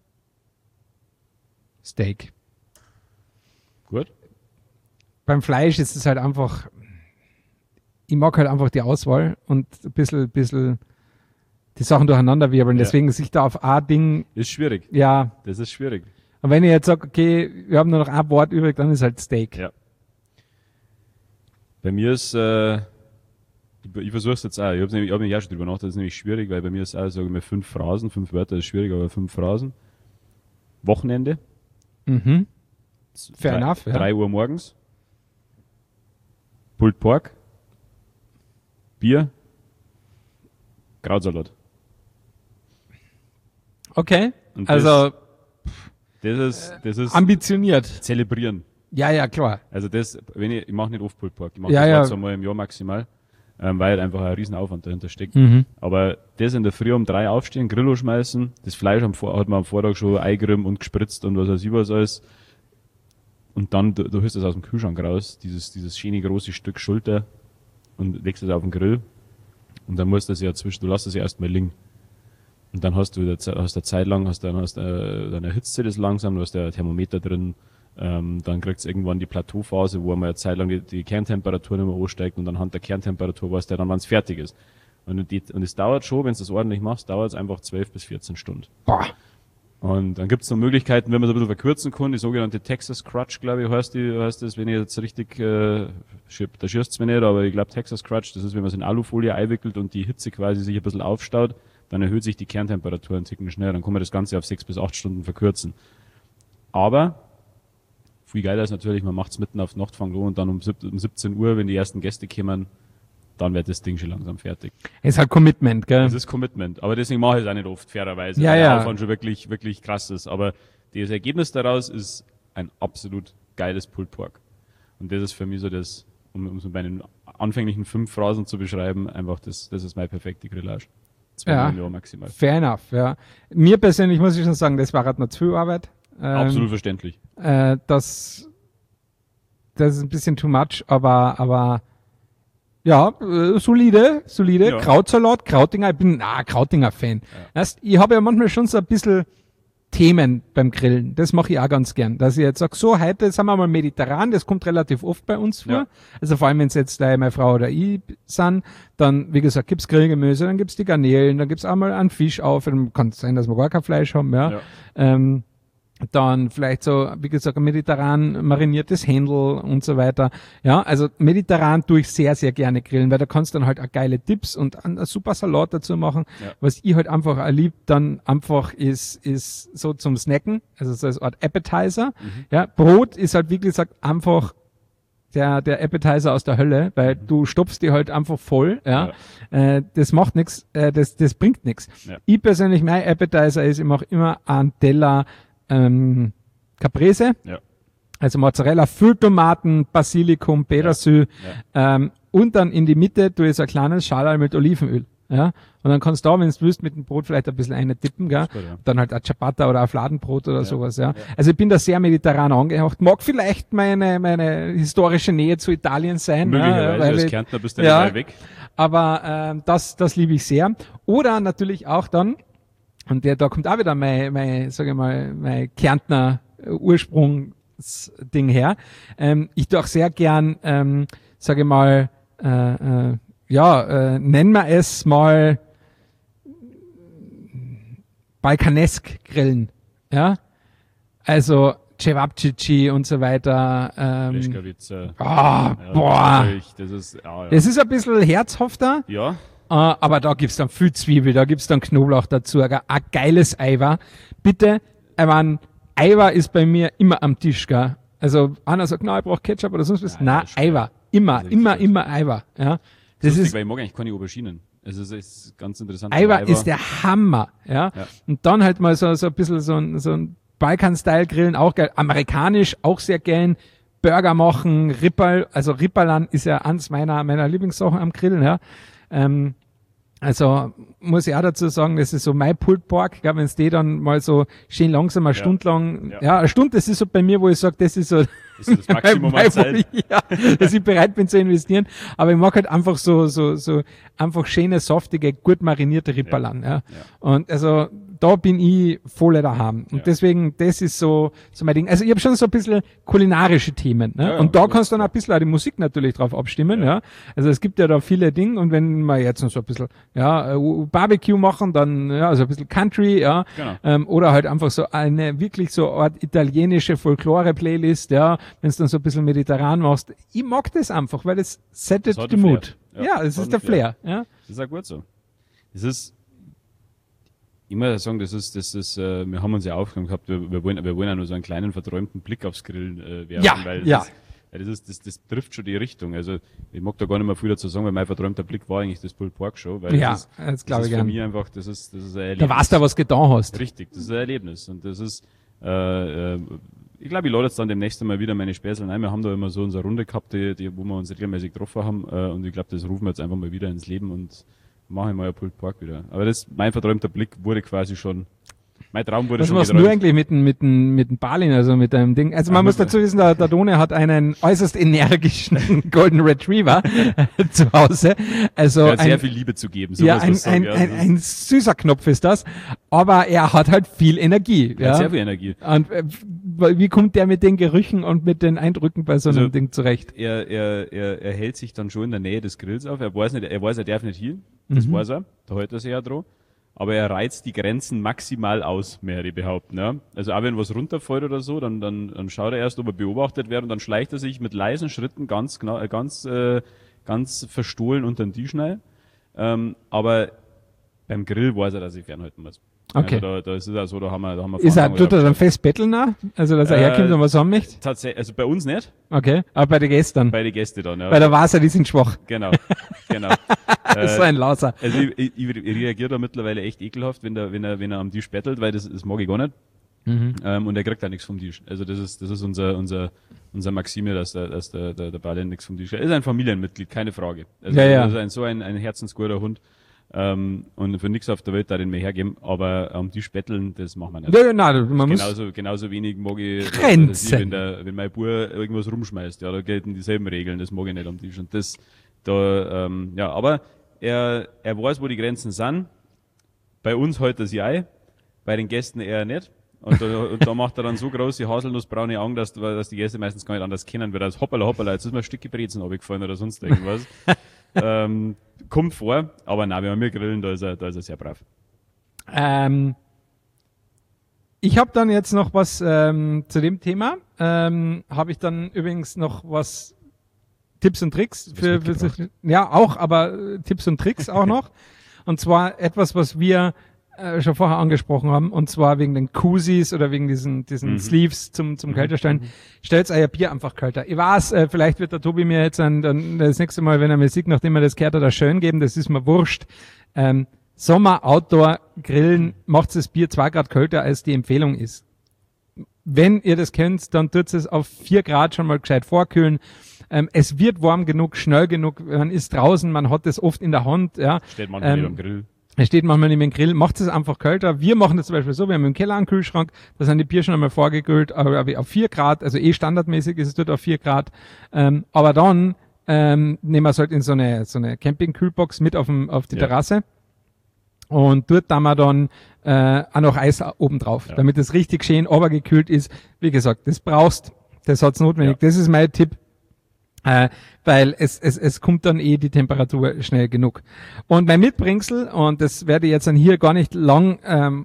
Steak. Gut. Beim Fleisch ist es halt einfach, ich mag halt einfach die Auswahl und ein bisschen, bisschen die Sachen durcheinander wirbeln. Ja. Deswegen sich da auf ein Ding, Ist schwierig. ja. Das ist schwierig. Und wenn ich jetzt sage, okay, wir haben nur noch ein Wort übrig, dann ist halt Steak. Ja. Bei mir ist, äh, ich, ich versuche es jetzt auch. Ich habe nämlich, ich hab nämlich auch schon drüber nachgedacht, das ist nämlich schwierig, weil bei mir ist auch, sagen wir, fünf Phrasen, fünf Wörter ist schwierig, aber fünf Phrasen. Wochenende. Mhm. Fair drei, enough, ja. drei Uhr morgens. Pulled Pork. Bier. Krautsalat. Okay. Und Also Das ist, das ist ambitioniert. zelebrieren. Ja, ja, klar. Also das, wenn ich, ich mache nicht oft Pulled Pork. Ich mache Ja, das ja. halt so einmal im Jahr maximal, ähm, weil halt einfach ein Riesenaufwand dahinter steckt. Mhm. Aber das in der Früh um drei aufstehen, Grillo schmeißen, das Fleisch am Vor hat man am Vortag schon eingerieben und gespritzt und was weiß ich was alles. Und dann, du, du holst das aus dem Kühlschrank raus, dieses, dieses schöne große Stück Schulter und legst es auf den Grill. Und dann musst du das ja zwischen, du lässt es ja erstmal liegen. Und dann hast du der, Ze- hast der Zeit lang, hast dann, hast, äh, dann erhitzt du das langsam, du hast ja ein Thermometer drin, ähm, dann kriegst du irgendwann die Plateauphase, wo man eine Zeit lang die, die Kerntemperatur nicht mehr ansteigt und anhand der Kerntemperatur weißt du ja dann, wann es fertig ist. Und, die, und es dauert schon, wenn du das ordentlich machst, dauert es einfach zwölf bis vierzehn Stunden. Boah. Und dann gibt es noch Möglichkeiten, wenn man es ein bisschen verkürzen kann, die sogenannte Texas Crutch, glaube ich, heißt die, heißt das, wenn ich jetzt richtig, äh, schieb, da schießt es mir nicht, aber ich glaube Texas Crutch, das ist, wenn man es in Alufolie einwickelt und die Hitze quasi sich ein bisschen aufstaut, dann erhöht sich die Kerntemperatur einen Ticken schneller, dann kann man das Ganze auf sechs bis acht Stunden verkürzen. Aber, viel geiler ist natürlich, man macht es mitten auf Nachtfanglo und dann um, sieb- um siebzehn Uhr, wenn die ersten Gäste kommen, dann wird das Ding schon langsam fertig. Ist halt Commitment, gell? Das ist Commitment. Aber deswegen mache ich es auch nicht oft, fairerweise. Ja, weil ja. der Aufwand schon wirklich, wirklich krass ist. Aber das Ergebnis daraus ist ein absolut geiles Pulled Pork. Und das ist für mich so das, um, um so bei den anfänglichen fünf Phrasen zu beschreiben, einfach das, das ist meine perfekte Grillage. Zwei Ja. Jahre maximal. Fair enough, ja. Mir persönlich muss ich schon sagen, das war halt noch zu viel Arbeit. Ähm, Absolut verständlich. Äh, das, das ist ein bisschen too much, aber, aber ja, äh, solide, solide. Ja. Krautsalat, Krautinger, ich bin ah, Krautinger-Fan. Weißt, ich habe ja manchmal schon so ein bisschen Themen beim Grillen. Das mache ich auch ganz gern. Dass ich jetzt sage, so, heute sind wir mal mediterran, das kommt relativ oft bei uns vor. Ja. Also vor allem, wenn es jetzt äh, meine Frau oder ich sind, dann, wie gesagt, gibt's Grillgemüse, dann gibt's die Garnelen, dann gibt's auch mal einen Fisch auf. Dann kann es sein, dass wir gar kein Fleisch haben, ja. Ja. Ähm, Dann vielleicht so, wie gesagt, ein mediterran mariniertes Händel und so weiter. Ja, also mediterran tue ich sehr, sehr gerne grillen, weil da kannst du dann halt auch geile Dips und einen super Salat dazu machen. Ja. Was ich halt einfach auch lieb, dann einfach ist, ist so zum Snacken, also so als Art Appetizer. Mhm. Ja, Brot ist halt, wie gesagt, einfach der, der Appetizer aus der Hölle, weil Mhm. du stopfst die halt einfach voll, ja. Äh, das macht nichts, äh, das, das bringt nichts. Ja. Ich persönlich, mein Appetizer ist, ich mache immer einen Teller ähm, Caprese, Ja. also Mozzarella, Fülltomaten, Basilikum, Petersil, Ja. ähm, und dann in die Mitte tue ich so ein kleines Schalal mit Olivenöl. Ja, und dann kannst du da, wenn du willst, mit dem Brot vielleicht ein bisschen eine tippen, gell? Super, ja. Dann halt ein Ciabatta oder ein Fladenbrot oder Ja. sowas, ja. Ja. Also ich bin da sehr mediterran angehaucht. Mag vielleicht meine, meine historische Nähe zu Italien sein. Möglicherweise, ja, weil als ich- Kärntner bist du ja. ja weg. aber ähm, das, das liebe ich sehr. Oder natürlich auch dann, und der, da kommt auch wieder mein, mein sage ich mal, mein Kärntner äh, Ursprungsding her. Ähm, ich tue auch sehr gern, ähm, sage ich mal, äh, äh, ja, äh, nennen wir es mal balkanesk grillen. Ja, also Cevapcici und so weiter. Ähm, Leschkawitzer. ah, Ja, boah. natürlich, Das ist, ja, ja. Das ist ein bisschen herzhafter. ja, Äh, aber da gibt's dann viel Zwiebel, da gibt's dann Knoblauch dazu, ein, ein geiles Eiweiß. Bitte, ich mein, Eiweiß ist bei mir immer am Tisch, gell? Also, einer sagt, na, ich brauche Ketchup oder sonst was. Nein, Nein, das ist geil. Eiweiß. Immer, Das ist immer, richtig. immer Eiweiß, ja. Das lustig, ist, weil ich mag eigentlich keine Auberginen. Es ist, es ist ganz interessant. Eiweiß ist der Hammer, ja. Ja. Und dann halt mal so, so ein bisschen so ein, so ein Balkan-Style-Grillen, auch geil. Amerikanisch, auch sehr gern. Burger machen, Ripperl, also Ripperlan ist ja eins meiner, meiner Lieblingssachen am Grillen, ja. Ähm, also muss ich auch dazu sagen, das ist so mein Pulled Pork, wenn es die dann mal so schön langsam eine Ja. Stunde lang, ja. Ja. eine Stunde, das ist so bei mir, wo ich sage, das ist so Das ist das Maximum an wo Zeit. ich, ja, dass ich bereit bin zu investieren. Aber ich mag halt einfach so, so, so einfach schöne, saftige, gut marinierte Ripperlan. Ja. Ja. Und also da bin ich voll daheim. Und Ja. deswegen, das ist so, so mein Ding. Also ich habe schon so ein bisschen kulinarische Themen. Ne? Ja, ja, und da das- kannst du dann ein bisschen auch die Musik natürlich drauf abstimmen. Ja. Ja. Also es gibt ja da viele Dinge. Und wenn wir jetzt noch so ein bisschen ja, äh, Barbecue machen, dann ja, also ein bisschen Country, ja. Genau. Ähm, oder halt einfach so eine wirklich so Art italienische Folklore-Playlist, ja, wenn es dann so ein bisschen mediterran machst. Ich mag das einfach, weil es settet Das hat die einen Mut. Flair. Ja, Ja, es das ist hat der einen Flair. Flair. Ja. Das ist auch gut so. Das ist, ich muss sagen, das ist, das ist, äh, wir haben uns ja aufgenommen gehabt, wir, wir wollen, wir wollen ja nur so einen kleinen verträumten Blick aufs Grillen äh, werfen, Ja, weil das ja. ist, ja, das ist, das, das trifft schon die Richtung. Also, ich mag da gar nicht mehr viel dazu sagen, weil mein verträumter Blick war eigentlich das Pulled Pork Show, weil Ja, das ist, das glaube das ich ist für gern. mich einfach, das ist, das ist ein Da Erlebnis. weißt du, was du getan hast. Richtig, das ist ein Erlebnis. Und das ist, äh, äh, ich glaube, ich lade jetzt dann demnächst einmal wieder meine Späßeln ein. Wir haben da immer so unsere Runde gehabt, die, die, wo wir uns regelmäßig getroffen haben. Äh, und ich glaube, das rufen wir jetzt einfach mal wieder ins Leben und machen mal ein Pulled Pork wieder. Aber das, mein verträumter Blick wurde quasi schon, mein Traum wurde Was schon machst du geträumt. eigentlich mit dem, mit dem, mit dem Balin, also mit deinem Ding? Also man Ah, muss mit- dazu wissen, der, der Done hat einen äußerst energischen Golden Retriever zu Hause. Also Er hat sehr ein, viel Liebe zu geben, so ja, muss ein, man sagen. ein, ja, ein, das ein süßer Knopf ist das, aber er hat halt viel Energie. er Ja? hat sehr viel Energie. Und äh, wie kommt der mit den Gerüchen und mit den Eindrücken bei so einem Also, Ding zurecht? Er, er, er, er hält sich dann schon in der Nähe des Grills auf. Er weiß nicht, er weiß, er darf nicht hin. Das Mhm. weiß er. Da hält er sich ja dran. Aber er reizt die Grenzen maximal aus, mehr ich behaupten. Ja? Also auch wenn was runterfällt oder so, dann, dann, dann schaut er erst, ob er beobachtet wird und dann schleicht er sich mit leisen Schritten ganz genau, äh, ganz, äh, ganz verstohlen unter den Tisch rein. Ähm, aber beim Grill weiß er, dass ich fernhalten muss. Okay. Also da, da ist es auch so, da haben wir, da haben wir Ist er, Verhandlungen tut er dann gehabt. fest betteln auch? Also, dass er Äh, herkommt und was haben möchte? Tatsächlich, also bei uns nicht, Okay. Aber bei den Gästen. bei den Gästen dann, ja. Weil da weiß er, die sind schwach. Genau, genau. so ein Lauser. Also ich, ich, ich ich reagiere da mittlerweile echt ekelhaft, wenn, der, wenn, er, wenn er am Tisch bettelt, weil das, das mag ich gar nicht. Mhm. Ähm, und er kriegt da nichts vom Tisch. Also das ist, das ist unser, unser, unser Maxime, dass der, dass der, der, der Balin nichts vom Tisch kriegt. Er ist ein Familienmitglied, keine Frage. Also Ja, ja. Das ist ein, so ein, ein herzensguter Hund. Ähm, und für nichts auf der Welt da den mir hergeben, aber am Tisch betteln, das machen wir nicht. Ja, ja, nein, man muss, Genauso, genauso wenig mag ich, Grenzen. dass ich, wenn, der, wenn mein Bub irgendwas rumschmeißt, ja, da gelten dieselben Regeln, das mag ich nicht am Tisch. Und das, da, ähm, ja, aber er, er weiß, wo die Grenzen sind. Bei uns hält er sie ein, bei den Gästen eher nicht. Und da, und da macht er dann so große haselnussbraune Augen, dass, dass die Gäste meistens gar nicht anders kennen, weil das hoppala hoppala, jetzt ist mir ein Stück Brezen runtergefallen oder sonst irgendwas. ähm, kommt vor, aber nein, wenn wir grillen, da ist er, da ist er sehr brav. ähm, Ich habe dann jetzt noch was ähm, zu dem Thema. Ähm, habe ich dann übrigens noch was Tipps und Tricks für, für sich, ja auch, aber äh, Tipps und Tricks auch noch. Und zwar etwas, was wir äh, schon vorher angesprochen haben, und zwar wegen den Koozies oder wegen diesen diesen Mhm. Sleeves zum zum Kälterstellen. Mhm. Stellt euer Bier einfach kälter. Ich weiß, äh, vielleicht wird der Tobi mir jetzt ein, dann das nächste Mal, wenn er mir sieht, nachdem er das gehört hat, das schön geben. Das ist mir wurscht. Ähm, Sommer, Outdoor, Grillen, macht das Bier zwei Grad kälter, als die Empfehlung ist. Wenn ihr das könnt, dann tut es auf vier Grad schon mal gescheit vorkühlen. Ähm, es wird warm genug, schnell genug, man ist draußen, man hat es oft in der Hand. Ja. Steht manchmal Ähm, nicht am Grill. Es steht manchmal neben dem Grill, macht es einfach kälter. Wir machen das zum Beispiel so, wir haben im Keller einen Kühlschrank, da sind die Bier schon einmal vorgekühlt, aber aber auf vier Grad, also eh standardmäßig ist es dort auf vier Grad. Ähm, aber dann ähm, nehmen wir es halt in so eine so eine Camping-Kühlbox mit auf, dem, auf die Ja. Terrasse. Und dort haben wir dann äh, auch noch Eis oben drauf, Ja. damit es richtig schön obergekühlt ist. Wie gesagt, das brauchst, das hat's notwendig. Ja. Das ist mein Tipp, äh, weil es, es, es kommt dann eh die Temperatur schnell genug. Und mein Mitbringsel, und das werde ich jetzt dann hier gar nicht lang ähm,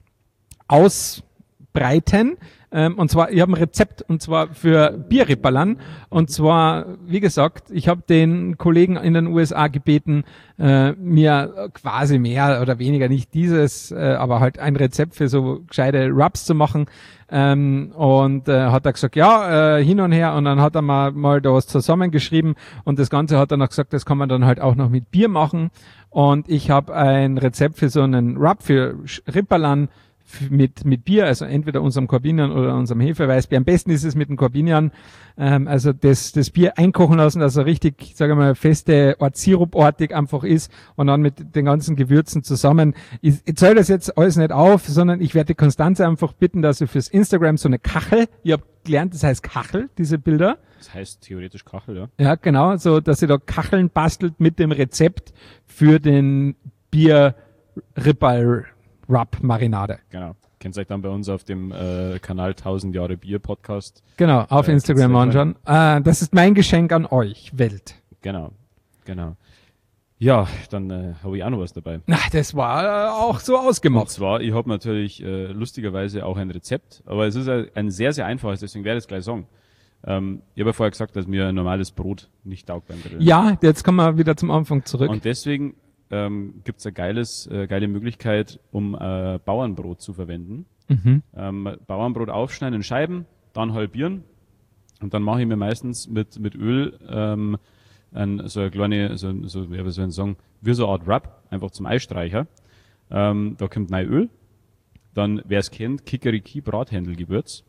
ausbreiten, ähm, und zwar, ich habe ein Rezept, und zwar für Bierrippalern. Und zwar, wie gesagt, ich habe den Kollegen in den U S A gebeten, äh, mir quasi mehr oder weniger, nicht dieses, äh, aber halt ein Rezept für so gescheite Rubs zu machen. Ähm, und äh, hat er gesagt, ja, äh, hin und her. Und dann hat er mal, mal da was zusammengeschrieben. Und das Ganze hat er noch gesagt, das kann man dann halt auch noch mit Bier machen. Und ich habe ein Rezept für so einen Rub für Sch- Rippalern f- mit mit Bier, also entweder unserem Corbinian oder unserem Hefeweißbier. Am besten ist es mit dem Corbinian, ähm, also das das Bier einkochen lassen, dass er richtig, sage ich mal, feste Art Sirupartig einfach ist, und dann mit den ganzen Gewürzen zusammen. Ich, ich zähle das jetzt alles nicht auf, sondern ich werde die Konstanze einfach bitten, dass sie fürs Instagram so eine Kachel, ich habe gelernt, das heißt Kachel, diese Bilder. Das heißt theoretisch Kachel, ja. Ja, genau, so dass sie da Kacheln bastelt mit dem Rezept für den Bier Rippal Rub Marinade. Genau. Könnt ihr euch dann bei uns auf dem äh, Kanal tausend Jahre Bier Podcast. Genau, auf Äh, Instagram kannst du anschauen. Äh, das ist mein Geschenk an euch, Welt. Genau. Genau. Ja, dann äh, habe ich auch noch was dabei. Na, das war äh, auch so Und ausgemacht. zwar, ich habe natürlich äh, lustigerweise auch ein Rezept, aber es ist ein, ein sehr, sehr einfaches, deswegen werde ich es gleich sagen. Ähm, ich habe ja vorher gesagt, dass mir ein normales Brot nicht taugt beim Grillen. Ja, jetzt kommen wir wieder zum Anfang zurück. Und deswegen ähm, gibt es eine geiles, äh, geile Möglichkeit, um äh, Bauernbrot zu verwenden. Mhm. Ähm, Bauernbrot aufschneiden in Scheiben, dann halbieren, und dann mache ich mir meistens mit, mit Öl ähm, ein, so eine kleine, so, so, wie soll ich sagen, wie so eine Art Wrap, einfach zum Eisstreicher. Ähm, da kommt neu Öl, dann, wer es kennt, Kikeriki Brathändelgewürz.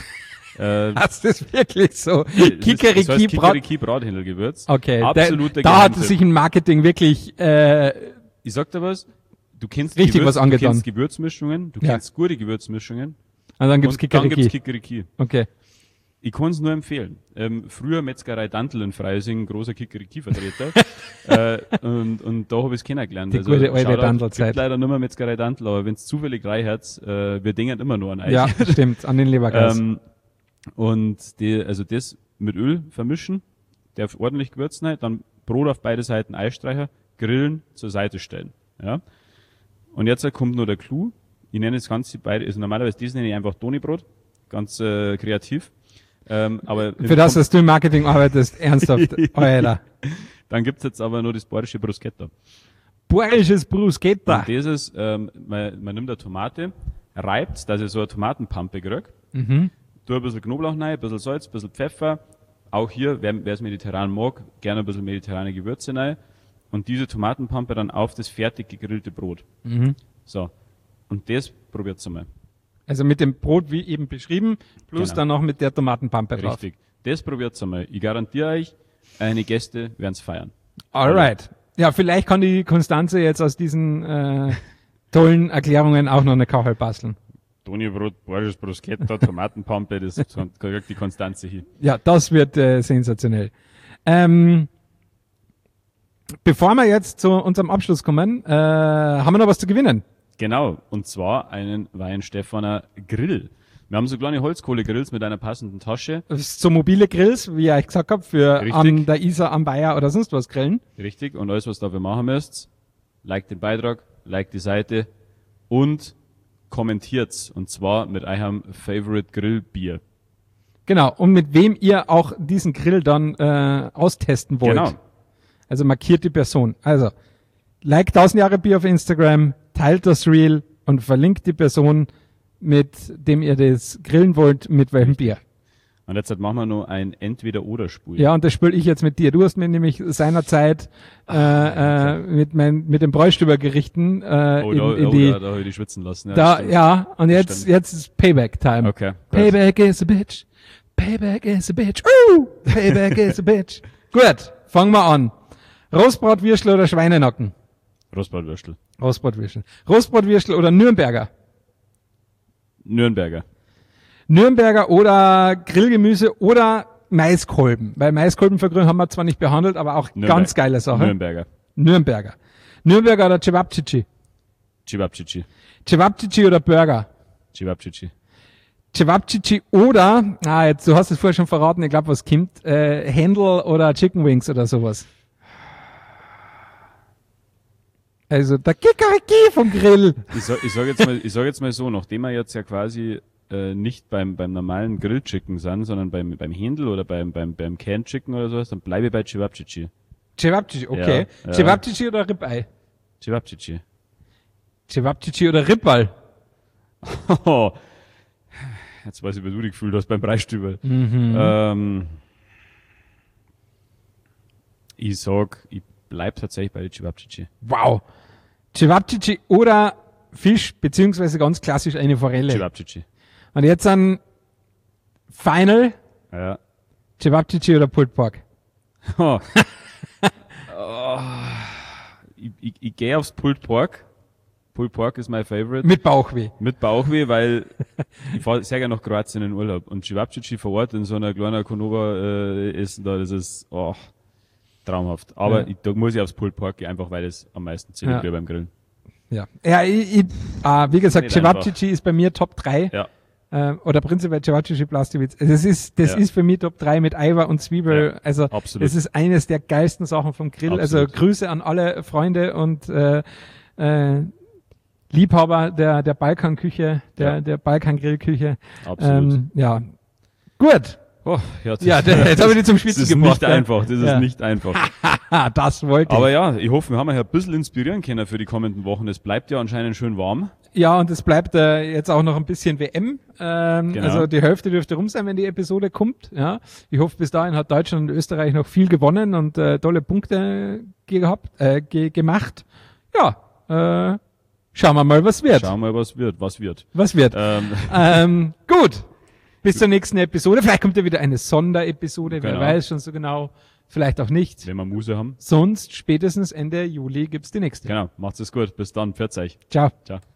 äh, Hast du das wirklich so? das ist- das Kikeriki heißt Brat. Kikeriki Brathändelgewürz. Okay, Absoluter da, da hat Geheimtipp. sich im Marketing wirklich äh, Ich sag dir was, du kennst Richtig Gewürz, was angetan. Du kennst Gewürzmischungen, du Ja. kennst gute Gewürzmischungen. und dann gibt's und dann gibt's Kikeriki. Kikeriki. Okay. Ich kann es nur empfehlen. Ähm, früher Metzgerei Dantl in Freising, großer Kikeriki-Vertreter. äh, und, und da habe ich es kennengelernt. Die gute alte Shoutout, Dantl-Zeit. gibt leider nicht mehr Metzgerei Dantl, aber wenn es zufällig reinhört, äh, wir denken immer nur an euch. Ja, stimmt, an den Leberkas. ähm, und die, also das mit Öl vermischen, darf ordentlich gewürzt sein, dann Brot auf beide Seiten Eisstreicher, grillen, zur Seite stellen. Ja. Und jetzt kommt nur der Clou. Ich nenne das Ganze beide, also normalerweise das nenne ich einfach Donibrot, ganz äh, kreativ. Ähm, aber Für das, dass du im Marketing arbeitest, ernsthaft, Alter. Dann gibt's jetzt aber nur das bayerische Bruschetta. Bayerisches Bruschetta. Und das ist, ähm, man, man nimmt eine Tomate, reibt, dass ich so eine Tomatenpampe kriege, Mhm. tue ein bisschen Knoblauch rein, ein bisschen Salz, ein bisschen Pfeffer. Auch hier, wer es mediterran mag, gerne ein bisschen mediterrane Gewürze rein. Und diese Tomatenpampe dann auf das fertig gegrillte Brot. Mhm. So. Und das probiert's einmal. Also mit dem Brot, wie eben beschrieben, plus Genau. dann noch mit der Tomatenpampe drauf. Richtig. Das probiert's einmal. Ich garantiere euch, eine Gäste werden's feiern. Alright. Ja, vielleicht kann die Konstanze jetzt aus diesen äh, tollen Erklärungen auch noch eine Kachel basteln. Donibrot, bayerisches Bruschetta, Tomatenpampe, das kriegt die Konstanze hin. Ja, das wird äh, sensationell. Ähm, bevor wir jetzt zu unserem Abschluss kommen, äh, haben wir noch was zu gewinnen. Genau, und zwar einen Weinstefaner Grill. Wir haben so kleine Holzkohlegrills mit einer passenden Tasche. Das ist so mobile Grills, wie ich euch gesagt habe, für Richtig. an der Isar, am Weiher oder sonst was grillen. Richtig, und alles, was ihr dafür machen müsst, like den Beitrag, like die Seite und kommentiert's. Und zwar mit eurem Favorite Grillbier. Genau. Und mit wem ihr auch diesen Grill dann äh, austesten wollt. Genau. Also markiert die Person. Also, like tausend Jahre Bier auf Instagram, teilt das Reel und verlinkt die Person, mit dem ihr das grillen wollt, mit welchem Bier. Und jetzt machen wir nur ein Entweder-Oder-Spiel. Ja, und das spiele ich jetzt mit dir. Du hast mir nämlich seinerzeit äh, äh, mit, mein, mit den Bräustübergerichten äh, Oh, in, da, in oh, die... da, da habe ich die schwitzen lassen. Ja, da, stimmt. ja, und jetzt, Stimmt. jetzt ist Payback-Time. Okay. Payback is a bitch. Payback is a bitch. Uh, Payback is a bitch. Gut, fangen wir an. Rostbratwürstel oder Schweinenacken? Rostbratwürstel. Rostbratwürstel. Rostbratwürstel oder Nürnberger? Nürnberger. Nürnberger oder Grillgemüse oder Maiskolben. Weil Maiskolben vergrünen haben wir zwar nicht behandelt, aber auch Nürnberg. ganz geile Sache. Nürnberger. Nürnberger. Nürnberger oder Cevapcici? Cevapcici. Cevapcici oder Burger? Cevapcici. Cevapcici oder, ah, jetzt, du hast es vorher schon verraten, ich glaube, was kommt, äh, Händel oder Chicken Wings oder sowas. Also der Kikeriki vom Grill. Ich sag, ich sag jetzt mal, ich sag jetzt mal so, nachdem wir jetzt ja quasi äh, nicht beim beim normalen Grillchicken sind, sondern beim beim Händel oder beim beim beim Canned Chicken oder sowas, dann bleibe ich bei Cevapcici. Cevapcici, okay. Ja, ja. Cevapcici oder Ribeye? Cevapcici. Cevapcici oder Riball? Oh. Jetzt weiß ich, wie du dich gefühlt hast beim Preisstübel. Mhm. Ähm, ich sag, ich bleib tatsächlich bei der Cevapcici. Wow. Cevapcici oder Fisch, beziehungsweise ganz klassisch eine Forelle. Cevapcici. Und jetzt ein Final, Ja. Cevapcici oder Pulled Pork? Oh. oh. Ich, ich, ich gehe aufs Pulled Pork. Pulled Pork ist mein Favorite. Mit Bauchweh. Mit Bauchweh, weil ich fahre sehr gerne nach Kroatien in Urlaub. Und Cevapcici vor Ort in so einer kleinen Konova äh, essen, da, das ist oh, traumhaft. Aber Ja. ich, da muss ich aufs Pulled Pork gehen, einfach weil es am meisten zelebriert Ja. beim Grillen. Ja. Ja, ich, ich, ah, wie gesagt, Nicht Cevapcici ist bei mir Top drei. Ja. Äh, oder prinzipiell Cevapcici Plastewitz. Also das ist, das Ja. ist für mich Top drei mit Eiwer und Zwiebel. Ja, also, absolut. das ist eines der geilsten Sachen vom Grill. Absolut. Also, Grüße an alle Freunde und, äh, äh, Liebhaber der, der Balkanküche, der, Ja. der Balkangrillküche. Absolut. Ähm, ja. Gut. Oh, ja, das, Ja, jetzt habe ich die zum Schwitzen das ist gebracht. nicht gell? einfach, das Ja. ist nicht einfach. Ah, das wollte ich. Aber ja, ich hoffe, wir haben euch ein bisschen inspirieren können für die kommenden Wochen. Es bleibt ja anscheinend schön warm. Ja, und es bleibt äh, jetzt auch noch ein bisschen W M. Ähm, Genau. Also die Hälfte dürfte rum sein, wenn die Episode kommt. Ja, ich hoffe, bis dahin hat Deutschland und Österreich noch viel gewonnen und äh, tolle Punkte gehabt, äh, ge gemacht. Ja, äh, schauen wir mal, was wird. Schauen wir mal, was wird, was wird. Was wird. Ähm, Ähm, gut. Bis zur nächsten Episode. Vielleicht kommt ja wieder eine Sonderepisode, wer Genau. weiß schon so genau. Vielleicht auch nicht. wenn wir Muse haben. Sonst spätestens Ende Juli gibt's die nächste. Genau, macht's es gut. Bis dann. Pfiat euch. Ciao. Ciao.